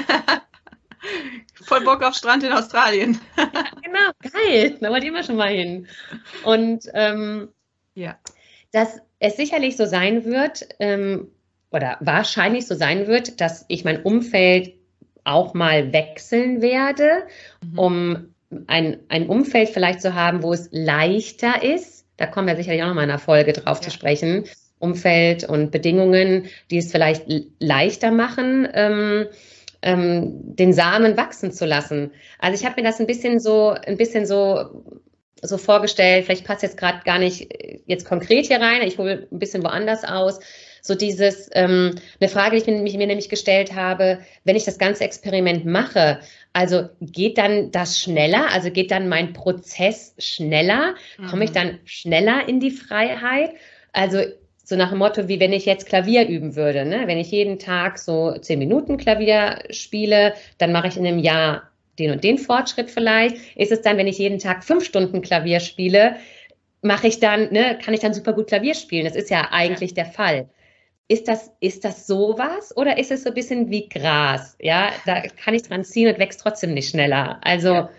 Voll Bock auf Strand in Australien. Ja, genau, geil, da wollte ich immer schon mal hin. Und ähm, ja. dass es sicherlich so sein wird, ähm, oder wahrscheinlich so sein wird, dass ich mein Umfeld auch mal wechseln werde, Mhm. um ein, ein Umfeld vielleicht zu haben, wo es leichter ist. Da kommen wir sicherlich auch noch mal in einer Folge drauf Ja. zu sprechen. Umfeld und Bedingungen, die es vielleicht leichter machen, ähm, ähm, den Samen wachsen zu lassen. Also ich habe mir das ein bisschen so, ein bisschen so so vorgestellt, vielleicht passt jetzt gerade gar nicht jetzt konkret hier rein, ich hole ein bisschen woanders aus, so dieses, ähm, eine Frage, die ich mir, mir nämlich gestellt habe, wenn ich das ganze Experiment mache, also geht dann das schneller, also geht dann mein Prozess schneller, komme ich dann schneller in die Freiheit, also so nach dem Motto, wie wenn ich jetzt Klavier üben würde, ne? Wenn ich jeden Tag so zehn Minuten Klavier spiele, dann mache ich in einem Jahr den und den Fortschritt vielleicht. Ist es dann, wenn ich jeden Tag fünf Stunden Klavier spiele, mache ich dann, ne, kann ich dann super gut Klavier spielen? Das ist ja eigentlich ja. der Fall. Ist das, ist das sowas oder ist es so ein bisschen wie Gras? Ja, da kann ich dran ziehen und wächst trotzdem nicht schneller. Also ja.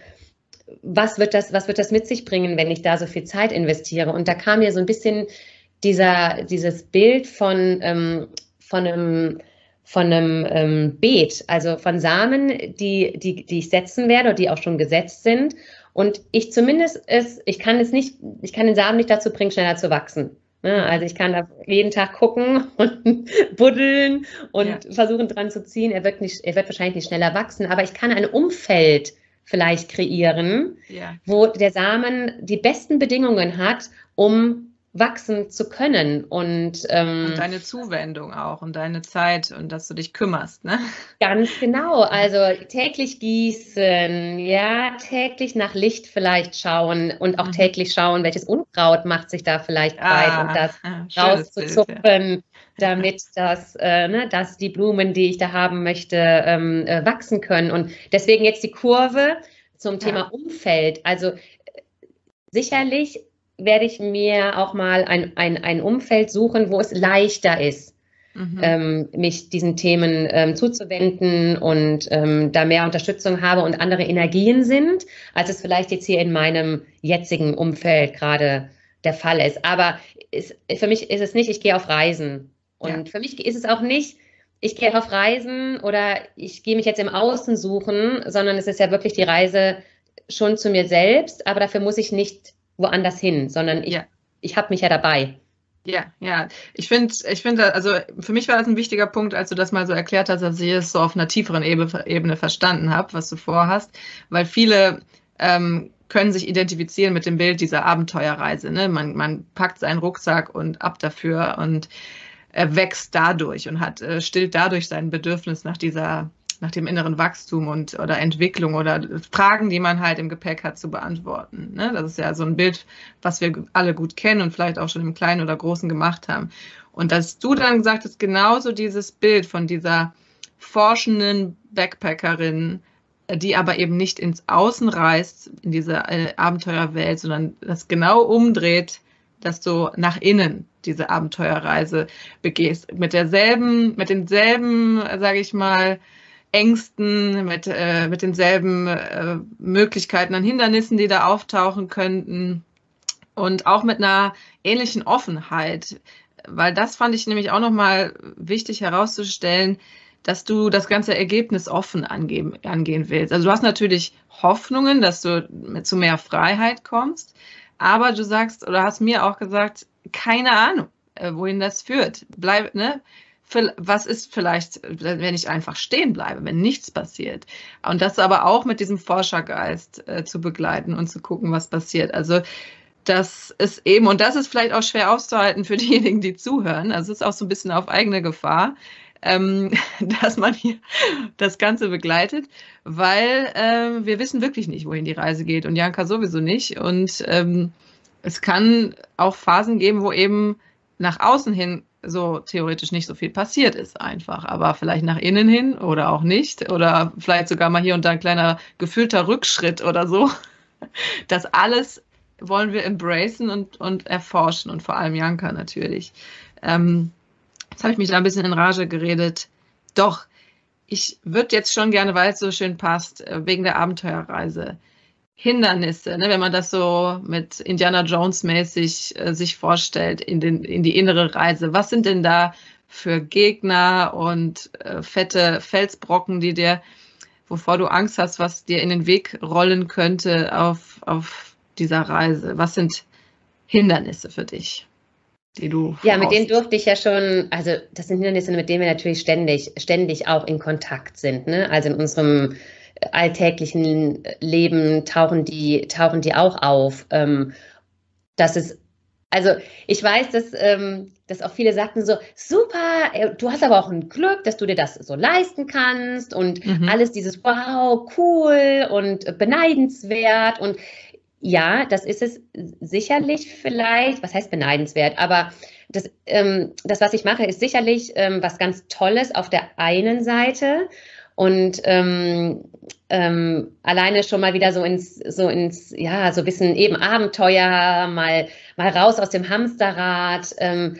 was wird das, was wird das mit sich bringen, wenn ich da so viel Zeit investiere? Und da kam mir so ein bisschen dieser, dieses Bild von, ähm, von einem von einem ähm, Beet, also von Samen, die, die, die ich setzen werde oder die auch schon gesetzt sind. Und ich zumindest es, ich kann es nicht, ich kann den Samen nicht dazu bringen, schneller zu wachsen. Ne? Also ich kann da jeden Tag gucken und buddeln und ja. versuchen dran zu ziehen. Er wird nicht, er wird wahrscheinlich nicht schneller wachsen, aber ich kann ein Umfeld vielleicht kreieren, ja. wo der Samen die besten Bedingungen hat, um wachsen zu können und, ähm, und deine Zuwendung auch und deine Zeit und dass du dich kümmerst, ne? Ganz genau, also täglich gießen, ja, täglich nach Licht vielleicht schauen und auch mhm. täglich schauen, welches Unkraut macht sich da vielleicht breit ah, und das ah, rauszuzupfen, ja. damit das, äh, ne, dass die Blumen, die ich da haben möchte, ähm, äh, wachsen können. Und deswegen jetzt die Kurve zum Thema ja. Umfeld. Also äh, sicherlich werde ich mir auch mal ein, ein, ein Umfeld suchen, wo es leichter ist, mhm. ähm, mich diesen Themen ähm, zuzuwenden und ähm, da mehr Unterstützung habe und andere Energien sind, als es vielleicht jetzt hier in meinem jetzigen Umfeld gerade der Fall ist. Aber es, für mich ist es nicht, ich gehe auf Reisen. Und ja. für mich ist es auch nicht, ich gehe auf Reisen oder ich gehe mich jetzt im Außen suchen, sondern es ist ja wirklich die Reise schon zu mir selbst, aber dafür muss ich nicht woanders hin, sondern ich, ja. ich habe mich ja dabei. Ja, ja. Ich finde, ich finde, also für mich war das ein wichtiger Punkt, als du das mal so erklärt hast, dass ich es so auf einer tieferen Ebene verstanden habe, was du vorhast, weil viele ähm, können sich identifizieren mit dem Bild dieser Abenteuerreise. Ne? Man, man packt seinen Rucksack und ab dafür und er wächst dadurch und hat äh, stillt dadurch sein Bedürfnis nach dieser nach dem inneren Wachstum und oder Entwicklung oder Fragen, die man halt im Gepäck hat, zu beantworten. Ne? Das ist ja so ein Bild, was wir alle gut kennen und vielleicht auch schon im Kleinen oder Großen gemacht haben. Und dass du dann gesagt hast, genauso dieses Bild von dieser forschenden Backpackerin, die aber eben nicht ins Außen reist, in diese äh, Abenteuerwelt, sondern das genau umdreht, dass du nach innen diese Abenteuerreise begehst. Mit derselben, mit denselben, sage ich mal, Ängsten, mit, äh, mit denselben äh, Möglichkeiten an Hindernissen, die da auftauchen könnten und auch mit einer ähnlichen Offenheit, weil das fand ich nämlich auch nochmal wichtig herauszustellen, dass du das ganze Ergebnis offen angeben, angehen willst. Also du hast natürlich Hoffnungen, dass du zu mehr Freiheit kommst, aber du sagst oder hast mir auch gesagt, keine Ahnung, äh, wohin das führt. Bleib, ne? Was ist vielleicht, wenn ich einfach stehen bleibe, wenn nichts passiert? Und das aber auch mit diesem Forschergeist äh, zu begleiten und zu gucken, was passiert. Also das ist eben, und das ist vielleicht auch schwer auszuhalten für diejenigen, die zuhören. Also es ist auch so ein bisschen auf eigene Gefahr, ähm, dass man hier das Ganze begleitet, weil äh, wir wissen wirklich nicht, wohin die Reise geht und Janka sowieso nicht. Und ähm, es kann auch Phasen geben, wo eben nach außen hin so theoretisch nicht so viel passiert ist einfach, aber vielleicht nach innen hin oder auch nicht oder vielleicht sogar mal hier und da ein kleiner gefühlter Rückschritt oder so. Das alles wollen wir embracen und, und erforschen und vor allem Janka natürlich. Ähm, jetzt habe ich mich da ein bisschen in Rage geredet. Doch, ich würde jetzt schon gerne, weil es so schön passt, wegen der Abenteuerreise, Hindernisse, ne, wenn man das so mit Indiana Jones mäßig äh, sich vorstellt, in, den, in die innere Reise? Was sind denn da für Gegner und äh, fette Felsbrocken, die dir, wovor du Angst hast, was dir in den Weg rollen könnte auf, auf dieser Reise? Was sind Hindernisse für dich, die du Ja, mit denen voraussiehst? durfte ich ja schon, also das sind Hindernisse, mit denen wir natürlich ständig, ständig auch in Kontakt sind, ne? Also in unserem alltäglichen Leben tauchen die, tauchen die auch auf. Ähm, das ist, also ich weiß, dass, ähm, dass auch viele sagten so, super, äh, du hast aber auch ein Glück, dass du dir das so leisten kannst und Mhm. alles dieses wow, cool und beneidenswert und ja, das ist es sicherlich vielleicht, was heißt beneidenswert, aber das, ähm, das, was ich mache, ist sicherlich ähm, was ganz Tolles auf der einen Seite und ähm, ähm, alleine schon mal wieder so ins, so ins, ja, so ein bisschen eben Abenteuer, mal, mal raus aus dem Hamsterrad. Ähm,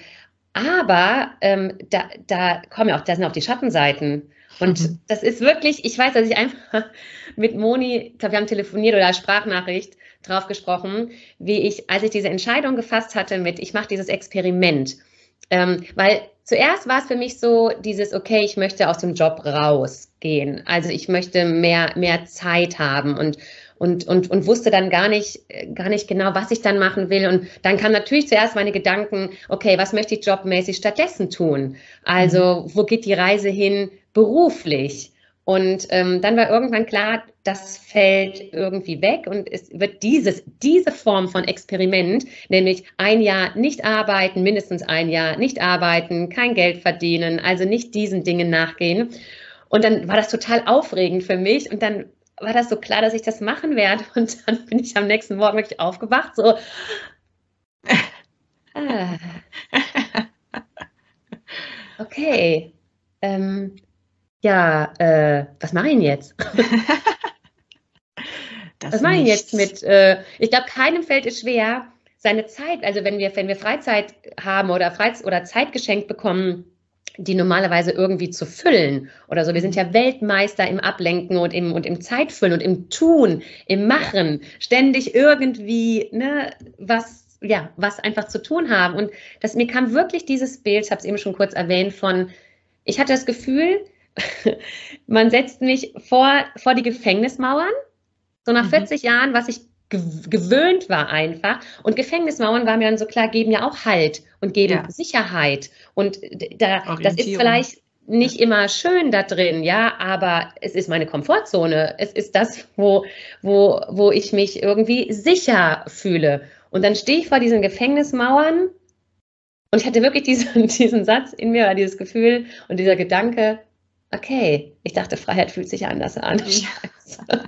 aber ähm, da, da kommen ja auch, da sind auch die Schattenseiten. Und Mhm. das ist wirklich, ich weiß, dass ich einfach mit Moni, ich glaube, wir haben telefoniert oder Sprachnachricht drauf gesprochen, wie ich, als ich diese Entscheidung gefasst hatte mit, ich mache dieses Experiment. Ähm, weil zuerst war es für mich so dieses, okay, ich möchte aus dem Job rausgehen. Also ich möchte mehr, mehr Zeit haben und, und, und, und wusste dann gar nicht, gar nicht genau, was ich dann machen will. Und dann kamen natürlich zuerst meine Gedanken, okay, was möchte ich jobmäßig stattdessen tun? Mhm. Also wo geht die Reise hin beruflich? Und ähm, dann war irgendwann klar, das fällt irgendwie weg und es wird dieses, diese Form von Experiment, nämlich ein Jahr nicht arbeiten, mindestens ein Jahr nicht arbeiten, kein Geld verdienen, also nicht diesen Dingen nachgehen. Und dann war das total aufregend für mich und dann war das so klar, dass ich das machen werde. Und dann bin ich am nächsten Morgen wirklich aufgewacht, so, ah, okay, ähm, ja, äh, was mache ich denn jetzt? Was Das mache ich jetzt Nichts. mit, äh, ich glaube, keinem fällt es schwer, seine Zeit, also wenn wir, wenn wir Freizeit haben oder Freiz oder Zeit geschenkt bekommen, die normalerweise irgendwie zu füllen oder so. Wir sind Mhm. ja Weltmeister im Ablenken und im, und im Zeitfüllen und im Tun, im Ja. Machen, ständig irgendwie, ne, was, ja, was einfach zu tun haben. Und das, mir kam wirklich dieses Bild, ich habe es eben schon kurz erwähnt, von, ich hatte das Gefühl, man setzt mich vor, vor die Gefängnismauern so nach Mhm. vierzig Jahren, was ich gewöhnt war einfach. Und Gefängnismauern war mir dann so klar, geben ja auch Halt und geben Ja, Sicherheit. Und da, das ist Orientierung. vielleicht Ja. nicht immer schön da drin, ja, aber es ist meine Komfortzone. Es ist das, wo, wo, wo ich mich irgendwie sicher fühle. Und dann stehe ich vor diesen Gefängnismauern und ich hatte wirklich diesen, diesen Satz in mir, oder dieses Gefühl und dieser Gedanke, okay, ich dachte, Freiheit fühlt sich anders an. Ja. Scheiße.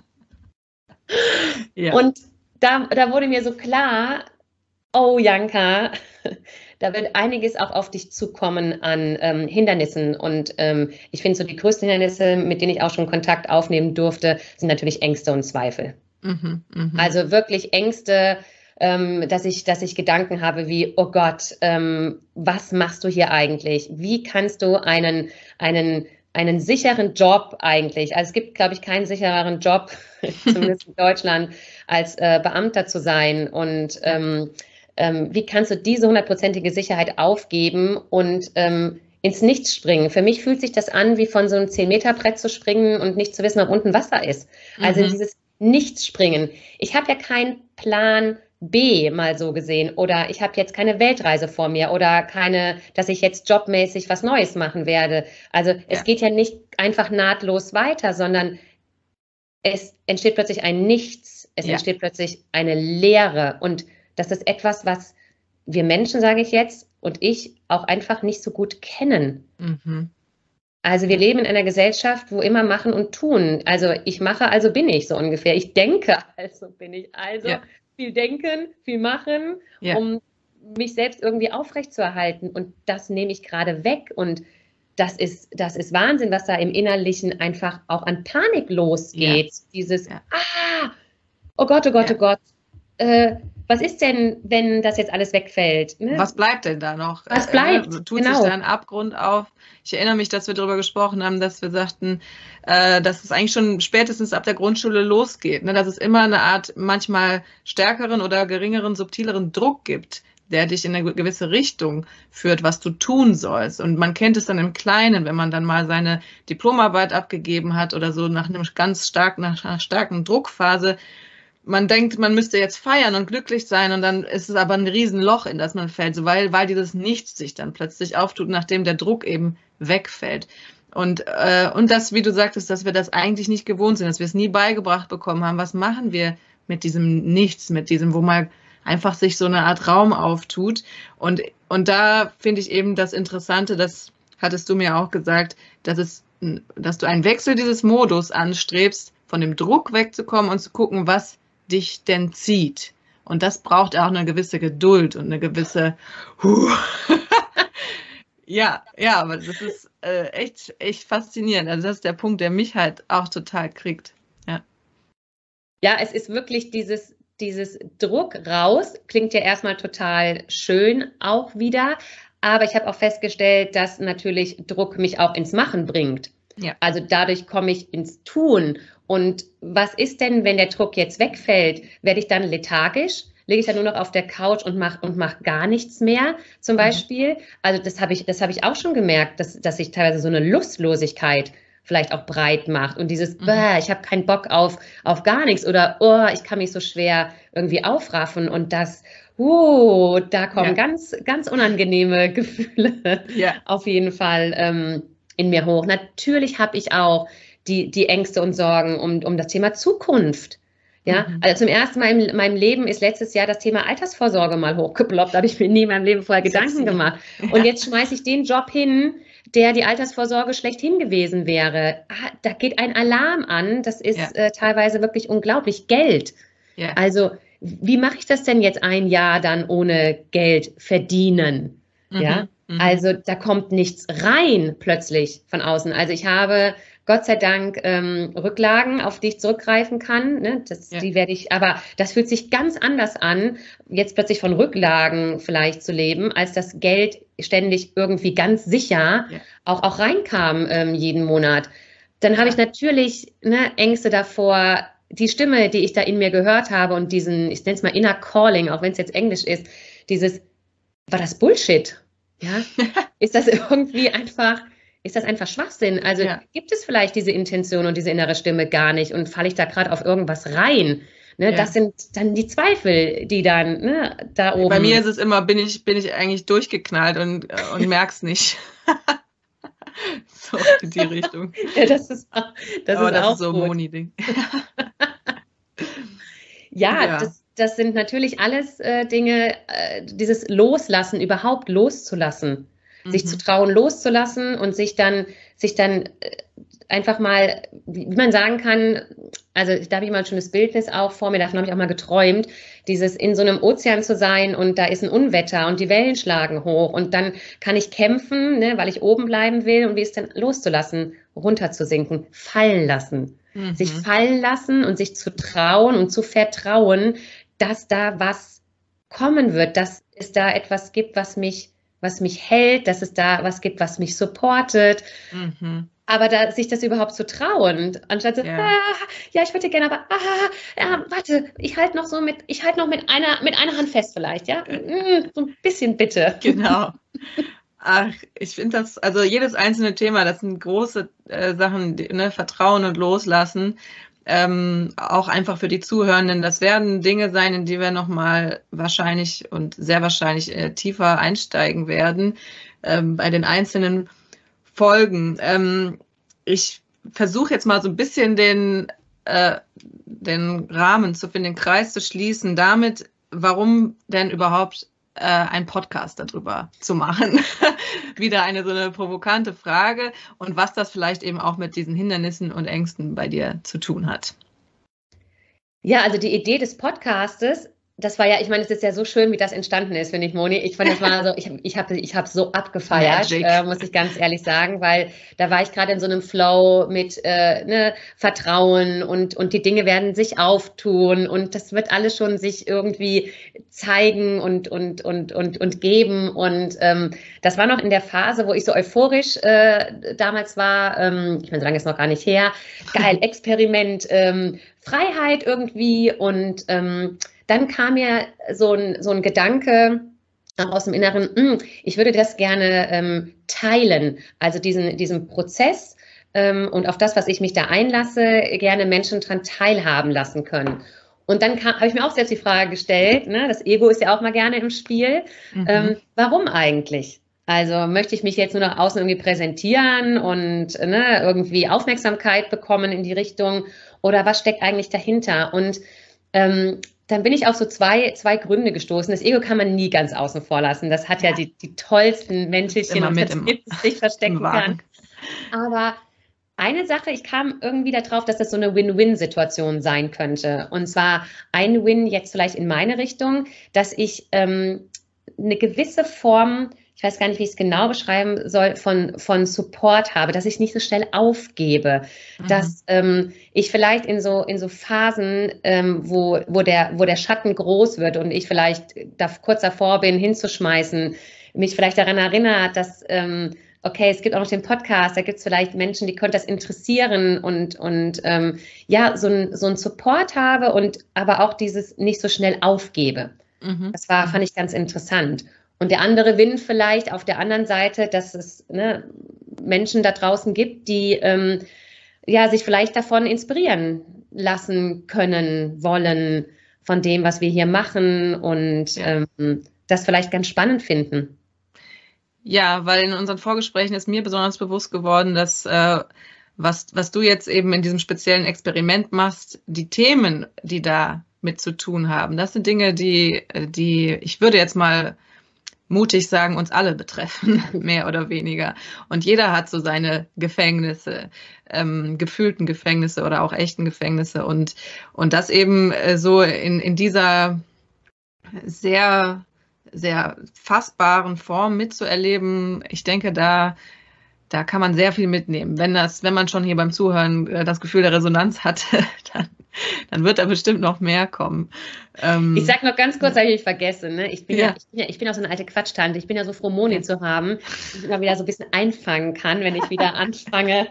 Ja. Und da, da wurde mir so klar, oh Janka, da wird einiges auch auf dich zukommen an ähm, Hindernissen. Und ähm, ich finde so die größten Hindernisse, mit denen ich auch schon Kontakt aufnehmen durfte, sind natürlich Ängste und Zweifel. Mhm. Mhm. Also wirklich Ängste, ähm, dass ich, dass ich Gedanken habe wie, oh Gott, ähm, was machst du hier eigentlich? Wie kannst du einen, einen, einen sicheren Job eigentlich, also es gibt, glaube ich, keinen sichereren Job, zumindest in Deutschland, als äh, Beamter zu sein. Und Ja. ähm, ähm, wie kannst du diese hundertprozentige Sicherheit aufgeben und ähm, ins Nichts springen? Für mich fühlt sich das an, wie von so einem zehn-Meter-Brett zu springen und nicht zu wissen, ob unten Wasser ist. Also in Mhm. dieses Nichts springen. Ich habe ja keinen Plan B mal so gesehen oder ich habe jetzt keine Weltreise vor mir oder keine, dass ich jetzt jobmäßig was Neues machen werde. Also es Ja. geht ja nicht einfach nahtlos weiter, sondern es entsteht plötzlich ein Nichts, es Ja. entsteht plötzlich eine Leere und das ist etwas, was wir Menschen, sage ich jetzt, und ich auch einfach nicht so gut kennen. Mhm. Also wir Ja. leben in einer Gesellschaft, wo immer machen und tun. Also ich mache, also bin ich so ungefähr. Ich denke, also bin ich. Also Ja. viel denken, viel machen, Ja. um mich selbst irgendwie aufrechtzuerhalten. Und das nehme ich gerade weg. Und das ist, das ist Wahnsinn, was da im Innerlichen einfach auch an Panik Ja. losgeht. Dieses, Ja. ah, oh Gott, oh Gott, oh Ja. Gott. Äh, Was ist denn, wenn das jetzt alles wegfällt? Ne? Was bleibt denn da noch? Was bleibt? Äh, tut genau. sich da ein Abgrund auf? Ich erinnere mich, dass wir darüber gesprochen haben, dass wir sagten, äh, dass es eigentlich schon spätestens ab der Grundschule losgeht, ne? Dass es immer eine Art manchmal stärkeren oder geringeren, subtileren Druck gibt, der dich in eine gewisse Richtung führt, was du tun sollst. Und man kennt es dann im Kleinen, wenn man dann mal seine Diplomarbeit abgegeben hat oder so nach einem ganz starken, nach einer starken Druckphase. Man denkt, man müsste jetzt feiern und glücklich sein und dann ist es aber ein Riesenloch, in das man fällt, so weil, weil dieses Nichts sich dann plötzlich auftut, nachdem der Druck eben wegfällt. Und, äh, und das, wie du sagtest, dass wir das eigentlich nicht gewohnt sind, dass wir es nie beigebracht bekommen haben. Was machen wir mit diesem Nichts, mit diesem, wo mal einfach sich so eine Art Raum auftut? Und, und da finde ich eben das Interessante, das hattest du mir auch gesagt, dass es, dass du einen Wechsel dieses Modus anstrebst, von dem Druck wegzukommen und zu gucken, was dich denn zieht. Und das braucht auch eine gewisse Geduld und eine gewisse huh. ja, ja, aber das ist äh, echt, echt faszinierend. Also das ist der Punkt, der mich halt auch total kriegt. Ja, ja, es ist wirklich dieses, dieses Druck raus, klingt ja erstmal total schön auch wieder, aber ich habe auch festgestellt, dass natürlich Druck mich auch ins Machen bringt. ja. Also dadurch komme ich ins Tun. Und was ist denn, wenn der Druck jetzt wegfällt? Werde ich dann lethargisch? Lege ich dann nur noch auf der Couch und mache und mach gar nichts mehr zum Beispiel? Mhm. Also das habe ich, das habe ich auch schon gemerkt, dass, dass sich teilweise so eine Lustlosigkeit vielleicht auch breit macht. Und dieses, mhm. Bäh, ich habe keinen Bock auf, auf gar nichts oder oh, ich kann mich so schwer irgendwie aufraffen. Und das, uh, da kommen ja. ganz, ganz unangenehme Gefühle ja. auf jeden Fall ähm, in mir hoch. Natürlich habe ich auch die, die Ängste und Sorgen um, um das Thema Zukunft. Ja, mhm. Also zum ersten Mal in meinem Leben ist letztes Jahr das Thema Altersvorsorge mal hochgeploppt. Da habe ich mir nie in meinem Leben vorher Gedanken Sexy. gemacht. Und ja. jetzt schmeiße ich den Job hin, der die Altersvorsorge schlechthin gewesen wäre. Ah, da geht ein Alarm an. Das ist ja. äh, teilweise wirklich unglaublich. Geld. Ja. Also wie mache ich das denn jetzt ein Jahr dann ohne Geld verdienen? Mhm. Ja, mhm. Also da kommt nichts rein plötzlich von außen. Also ich habe Gott sei Dank ähm, Rücklagen, auf die ich zurückgreifen kann. Ne? Das, ja. Die werde ich, aber das fühlt sich ganz anders an, jetzt plötzlich von Rücklagen vielleicht zu leben, als das Geld ständig irgendwie ganz sicher ja. auch, auch reinkam ähm, jeden Monat. Dann habe ich natürlich ne, Ängste davor, die Stimme, die ich da in mir gehört habe und diesen, ich nenne es mal Inner Calling, auch wenn es jetzt Englisch ist, dieses, war das Bullshit? Ja? Ist das irgendwie einfach... Ist das einfach Schwachsinn? Also ja. gibt es vielleicht diese Intention und diese innere Stimme gar nicht und falle ich da gerade auf irgendwas rein? Ne, ja. Das sind dann die Zweifel, die dann ne, da oben... Bei mir ist es immer, bin ich, bin ich eigentlich durchgeknallt und, und merk's nicht. So in die Richtung. Ja, das ist, das Aber ist das auch ist so ein Moni-Ding. ja, ja. Das, das sind natürlich alles äh, Dinge, äh, dieses Loslassen, überhaupt loszulassen. Sich mhm. zu trauen, loszulassen und sich dann, sich dann einfach mal, wie man sagen kann, also da habe ich mal ein schönes Bildnis auch vor mir, davon habe ich auch mal geträumt, dieses in so einem Ozean zu sein und da ist ein Unwetter und die Wellen schlagen hoch und dann kann ich kämpfen, ne, weil ich oben bleiben will und wie es dann loszulassen, runterzusinken, fallen lassen. Mhm. Sich fallen lassen und sich zu trauen und zu vertrauen, dass da was kommen wird, dass es da etwas gibt, was mich was mich hält, dass es da was gibt, was mich supportet. Mhm. Aber da, sich das überhaupt zu trauen, anstatt so, ja, ah, ja ich würde gerne, aber ah, ja, warte, ich halte noch so mit, ich halte noch mit einer, mit einer Hand fest vielleicht, ja, so ein bisschen bitte. Genau. Ach, ich finde das, also jedes einzelne Thema, das sind große äh, Sachen, die, ne, Vertrauen und Loslassen. Ähm, auch einfach für die Zuhörenden, das werden Dinge sein, in die wir nochmal wahrscheinlich und sehr wahrscheinlich äh, tiefer einsteigen werden ähm, bei den einzelnen Folgen. Ähm, ich versuche jetzt mal so ein bisschen den, äh, den Rahmen zu finden, den Kreis zu schließen damit, warum denn überhaupt äh, ein Podcast darüber zu machen. Wieder eine so eine provokante Frage und was das vielleicht eben auch mit diesen Hindernissen und Ängsten bei dir zu tun hat. Ja, also die Idee des Podcastes das war ja, ich meine, es ist ja so schön, wie das entstanden ist, finde ich, Moni. Ich fand, das war so, ich, ich habe ich hab so abgefeiert, äh, muss ich ganz ehrlich sagen, weil da war ich gerade in so einem Flow mit äh, ne, Vertrauen und, und die Dinge werden sich auftun und das wird alles schon sich irgendwie zeigen und, und, und, und, und geben. Und ähm, das war noch in der Phase, wo ich so euphorisch äh, damals war. Ähm, ich meine, so lange ist noch gar nicht her. Geil, Experiment, ähm, Freiheit irgendwie und ähm, dann kam mir so ein, so ein Gedanke aus dem Inneren, mh, ich würde das gerne ähm, teilen, also diesen, diesen Prozess ähm, und auf das, was ich mich da einlasse, gerne Menschen dran teilhaben lassen können. Und dann habe ich mir auch selbst die Frage gestellt, ne, das Ego ist ja auch mal gerne im Spiel, mhm. ähm, warum eigentlich? Also möchte ich mich jetzt nur nach außen irgendwie präsentieren und ne, irgendwie Aufmerksamkeit bekommen in die Richtung oder was steckt eigentlich dahinter? Und ähm, dann bin ich auf so zwei, zwei Gründe gestoßen. Das Ego kann man nie ganz außen vor lassen. Das hat ja, ja die, die tollsten Mäntelchen und Tipps, sich verstecken kann. Aber eine Sache, ich kam irgendwie darauf, dass das so eine Win-Win-Situation sein könnte. Und zwar ein Win jetzt vielleicht in meine Richtung, dass ich ähm, eine gewisse Form, ich weiß gar nicht, wie ich es genau beschreiben soll, von, von Support habe, dass ich nicht so schnell aufgebe, mhm. dass ähm, ich vielleicht in so, in so Phasen, ähm, wo, wo, der, wo der Schatten groß wird und ich vielleicht da kurz davor bin, hinzuschmeißen, mich vielleicht daran erinnert, dass, ähm, okay, es gibt auch noch den Podcast, da gibt es vielleicht Menschen, die könnte das interessieren und, und ähm, ja, so ein, so ein Support habe und aber auch dieses nicht so schnell aufgebe. Mhm. Das war, fand ich ganz interessant. Und der andere Win vielleicht auf der anderen Seite, dass es ne, Menschen da draußen gibt, die ähm, ja, sich vielleicht davon inspirieren lassen können, wollen, von dem, was wir hier machen und ja. ähm, das vielleicht ganz spannend finden. Ja, weil in unseren Vorgesprächen ist mir besonders bewusst geworden, dass äh, was, was du jetzt eben in diesem speziellen Experiment machst, die Themen, die da mit zu tun haben, das sind Dinge, die, die ich würde jetzt mal mutig sagen, uns alle betreffen, mehr oder weniger. Und jeder hat so seine Gefängnisse, ähm, gefühlten Gefängnisse oder auch echten Gefängnisse. Und, und das eben äh, so in, in dieser sehr, sehr fassbaren Form mitzuerleben, ich denke, da, da kann man sehr viel mitnehmen. Wenn das, wenn man schon hier beim Zuhören äh, das Gefühl der Resonanz hat, dann dann wird da bestimmt noch mehr kommen. Ähm, ich sag noch ganz kurz, habe ich vergessen, ne? Ich bin ja, ja, ich bin ja, ich bin auch so eine alte Quatschtante. Ich bin ja so froh, Moni ja. zu haben, die ich immer wieder so ein bisschen einfangen kann, wenn ich wieder anfange,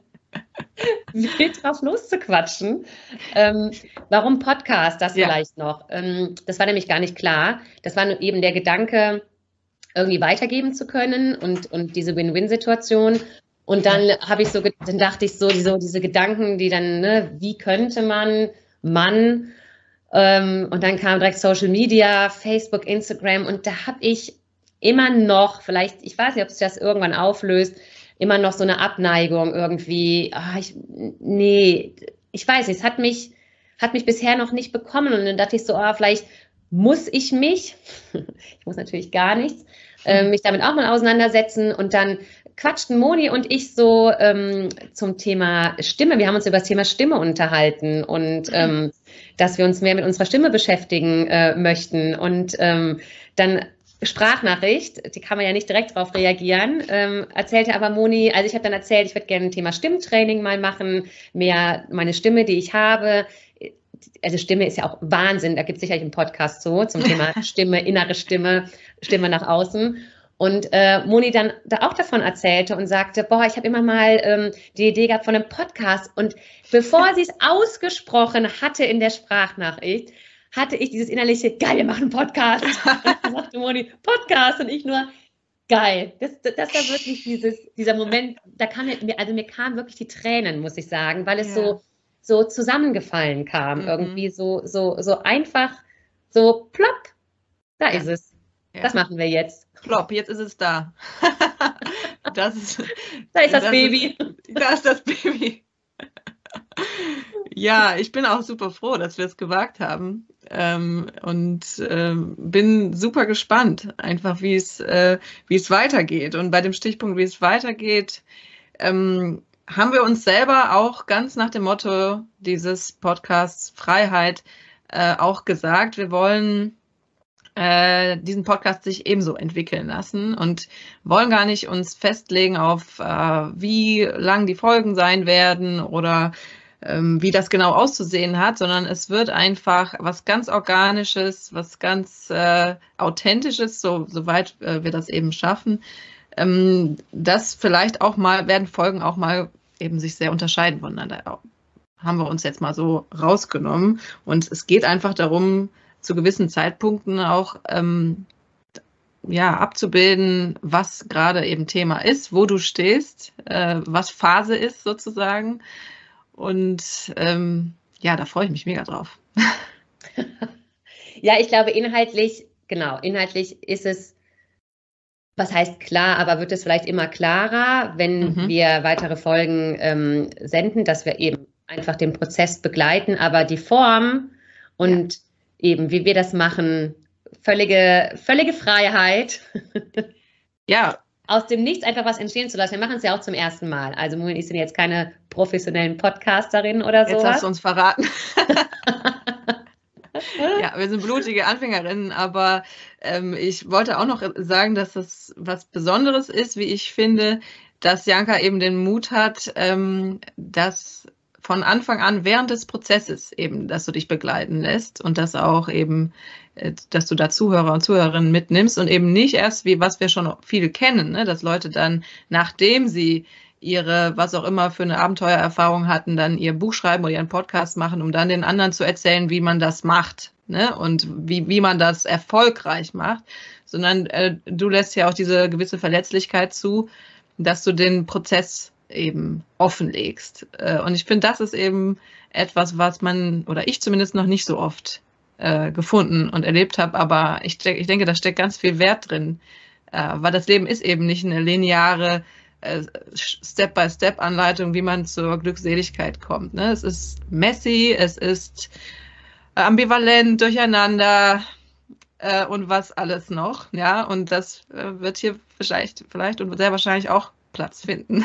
wild drauf loszuquatschen. Ähm, warum Podcast? Das ja. vielleicht noch. Ähm, das war nämlich gar nicht klar. Das war eben der Gedanke, irgendwie weitergeben zu können und, und diese Win-Win-Situation. Und dann habe ich so, dann dachte ich so, diese, diese Gedanken, die dann, ne, wie könnte man, Mann, ähm, und dann kam direkt Social Media, Facebook, Instagram und da habe ich immer noch, vielleicht, ich weiß nicht, ob sich das irgendwann auflöst, immer noch so eine Abneigung irgendwie, ach, ich, nee, ich weiß nicht, es hat mich, hat mich bisher noch nicht bekommen und dann dachte ich so, ah, vielleicht muss ich mich, ich muss natürlich gar nichts, äh, mich damit auch mal auseinandersetzen und dann quatschten Moni und ich so ähm, zum Thema Stimme. Wir haben uns über das Thema Stimme unterhalten und ähm, dass wir uns mehr mit unserer Stimme beschäftigen äh, möchten. Und ähm, dann Sprachnachricht, die kann man ja nicht direkt darauf reagieren, ähm, erzählte aber Moni, also ich habe dann erzählt, ich würde gerne ein Thema Stimmtraining mal machen, mehr meine Stimme, die ich habe. Also Stimme ist ja auch Wahnsinn, da gibt es sicherlich einen Podcast so zum Thema Stimme, innere Stimme, Stimme nach außen. Und äh, Moni dann da auch davon erzählte und sagte, boah, ich habe immer mal ähm, die Idee gehabt von einem Podcast. Und bevor sie es ausgesprochen hatte in der Sprachnachricht, hatte ich dieses innerliche, geil, wir machen einen Podcast. Und dann sagte Moni, Podcast. Und ich nur, geil. Das, das, das war wirklich dieses, dieser Moment, da kam mir, also mir kamen wirklich die Tränen, muss ich sagen, weil es ja. so, so zusammengefallen kam. Mhm. Irgendwie so, so, so einfach, so plopp, da ja. ist es. Ja. Das machen wir jetzt. Plopp, jetzt ist es da. Das ist, da ist das, das Baby. Ist, da ist das Baby. Ja, ich bin auch super froh, dass wir es gewagt haben ähm, und ähm, bin super gespannt, einfach wie es äh, wie es weitergeht. Und bei dem Stichpunkt, wie es weitergeht, ähm, haben wir uns selber auch ganz nach dem Motto dieses Podcasts Freiheit äh, auch gesagt, wir wollen äh, diesen Podcast sich ebenso entwickeln lassen und wollen gar nicht uns festlegen auf, äh, wie lang die Folgen sein werden oder ähm, wie das genau auszusehen hat, sondern es wird einfach was ganz Organisches, was ganz äh, Authentisches, so, soweit äh, wir das eben schaffen. Ähm, das vielleicht auch mal, werden Folgen auch mal eben sich sehr unterscheiden voneinander. Haben wir uns jetzt mal so rausgenommen. Und es geht einfach darum, zu gewissen Zeitpunkten auch ähm, ja, abzubilden, was gerade eben Thema ist, wo du stehst, äh, was Phase ist sozusagen. Und ähm, ja, da freue ich mich mega drauf. Ja, ich glaube, inhaltlich, genau, inhaltlich ist es, was heißt klar, aber wird es vielleicht immer klarer, wenn mhm. wir weitere Folgen ähm, senden, dass wir eben einfach den Prozess begleiten, aber die Form und ja. eben, wie wir das machen, völlige, völlige Freiheit. Ja. Aus dem Nichts einfach was entstehen zu lassen. Wir machen es ja auch zum ersten Mal. Also Moni und ich sind jetzt keine professionellen Podcasterinnen oder so. Jetzt hast du uns verraten. Ja, wir sind blutige Anfängerinnen, aber ähm, ich wollte auch noch sagen, dass das was Besonderes ist, wie ich finde, dass Janka eben den Mut hat, ähm, dass von Anfang an während des Prozesses eben, dass du dich begleiten lässt und dass auch eben, äh, dass du da Zuhörer und Zuhörerinnen mitnimmst und eben nicht erst, wie was wir schon viele kennen, ne, dass Leute dann, nachdem sie ihre, was auch immer für eine Abenteuererfahrung hatten, dann ihr Buch schreiben oder ihren Podcast machen, um dann den anderen zu erzählen, wie man das macht, ne? Und wie, wie man das erfolgreich macht, sondern äh, du lässt ja auch diese gewisse Verletzlichkeit zu, dass du den Prozess eben offenlegst. Äh, und ich finde, das ist eben etwas, was man, oder ich zumindest noch nicht so oft äh, gefunden und erlebt habe, aber ich, ich denke, da steckt ganz viel Wert drin, äh, weil das Leben ist eben nicht eine lineare Step-by-Step-Anleitung, wie man zur Glückseligkeit kommt. Ne? Es ist messy, es ist ambivalent, durcheinander äh, und was alles noch. Ja, und das äh, wird hier vielleicht, vielleicht und sehr wahrscheinlich auch Platz finden.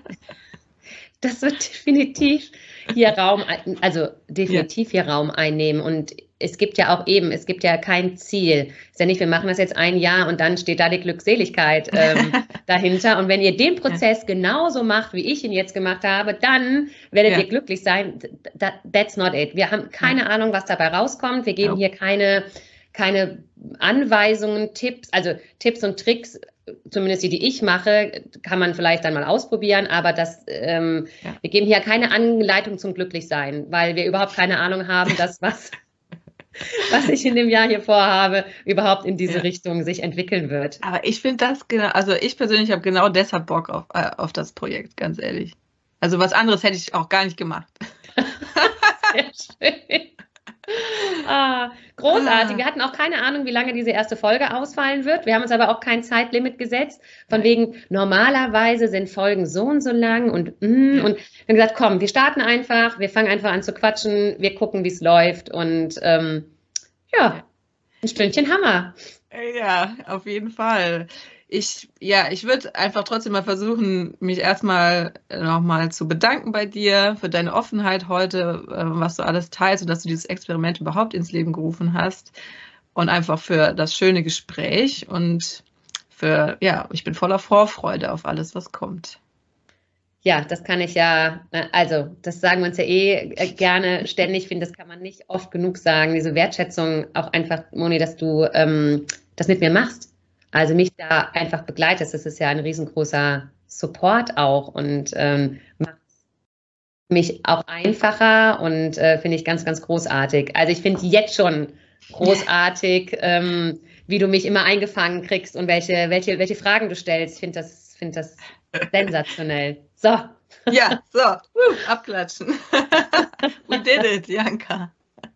Das wird definitiv hier Raum, also definitiv ja. hier Raum einnehmen. Und es gibt ja auch eben, es gibt ja kein Ziel. Es ist ja nicht, wir machen das jetzt ein Jahr und dann steht da die Glückseligkeit ähm, dahinter. Und wenn ihr den Prozess ja. genauso macht, wie ich ihn jetzt gemacht habe, dann werdet ja. ihr glücklich sein. That, that's not it. Wir haben keine ja. Ahnung, was dabei rauskommt. Wir geben ja. hier keine, keine Anweisungen, Tipps, also Tipps und Tricks. Zumindest die, die ich mache, kann man vielleicht dann mal ausprobieren, aber das, ähm, ja. wir geben hier keine Anleitung zum Glücklichsein, weil wir überhaupt keine Ahnung haben, dass was, was ich in dem Jahr hier vorhabe, überhaupt in diese ja. Richtung sich entwickeln wird. Aber ich finde das genau, also ich persönlich habe genau deshalb Bock auf, äh, auf das Projekt, ganz ehrlich. Also was anderes hätte ich auch gar nicht gemacht. Sehr schön. Ah, großartig. Ah. Wir hatten auch keine Ahnung, wie lange diese erste Folge ausfallen wird. Wir haben uns aber auch kein Zeitlimit gesetzt. Von wegen, normalerweise sind Folgen so und so lang und mm, ja. und wir haben gesagt, komm, wir starten einfach, wir fangen einfach an zu quatschen, wir gucken, wie es läuft und ähm, ja, ein Stündchen Hammer. Ja, auf jeden Fall. Ich, ja, ich würde einfach trotzdem mal versuchen, mich erstmal nochmal zu bedanken bei dir für deine Offenheit heute, was du alles teilst und dass du dieses Experiment überhaupt ins Leben gerufen hast und einfach für das schöne Gespräch und für, ja, ich bin voller Vorfreude auf alles, was kommt. Ja, das kann ich ja, also das sagen wir uns ja eh gerne ständig, ich finde, das kann man nicht oft genug sagen, diese Wertschätzung auch einfach, Moni, dass du ähm, das mit mir machst. Also mich da einfach begleitest, das ist ja ein riesengroßer Support auch und ähm, macht mich auch einfacher und äh, finde ich ganz, ganz großartig. Also ich finde jetzt schon großartig, ähm, wie du mich immer eingefangen kriegst und welche, welche, welche Fragen du stellst. Ich finde das, finde das sensationell. So. Ja, so, uh, abklatschen. We did it, Janka.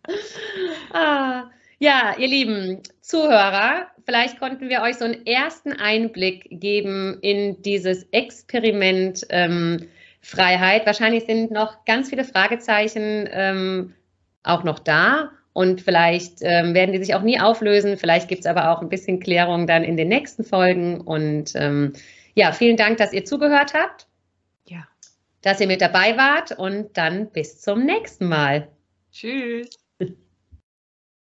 Ah. Ja, ihr lieben Zuhörer, vielleicht konnten wir euch so einen ersten Einblick geben in dieses Experiment ähm, Freiheit. Wahrscheinlich sind noch ganz viele Fragezeichen ähm, auch noch da und vielleicht ähm, werden die sich auch nie auflösen. Vielleicht gibt es aber auch ein bisschen Klärung dann in den nächsten Folgen. Und ähm, ja, vielen Dank, dass ihr zugehört habt, ja. dass ihr mit dabei wart und dann bis zum nächsten Mal. Tschüss.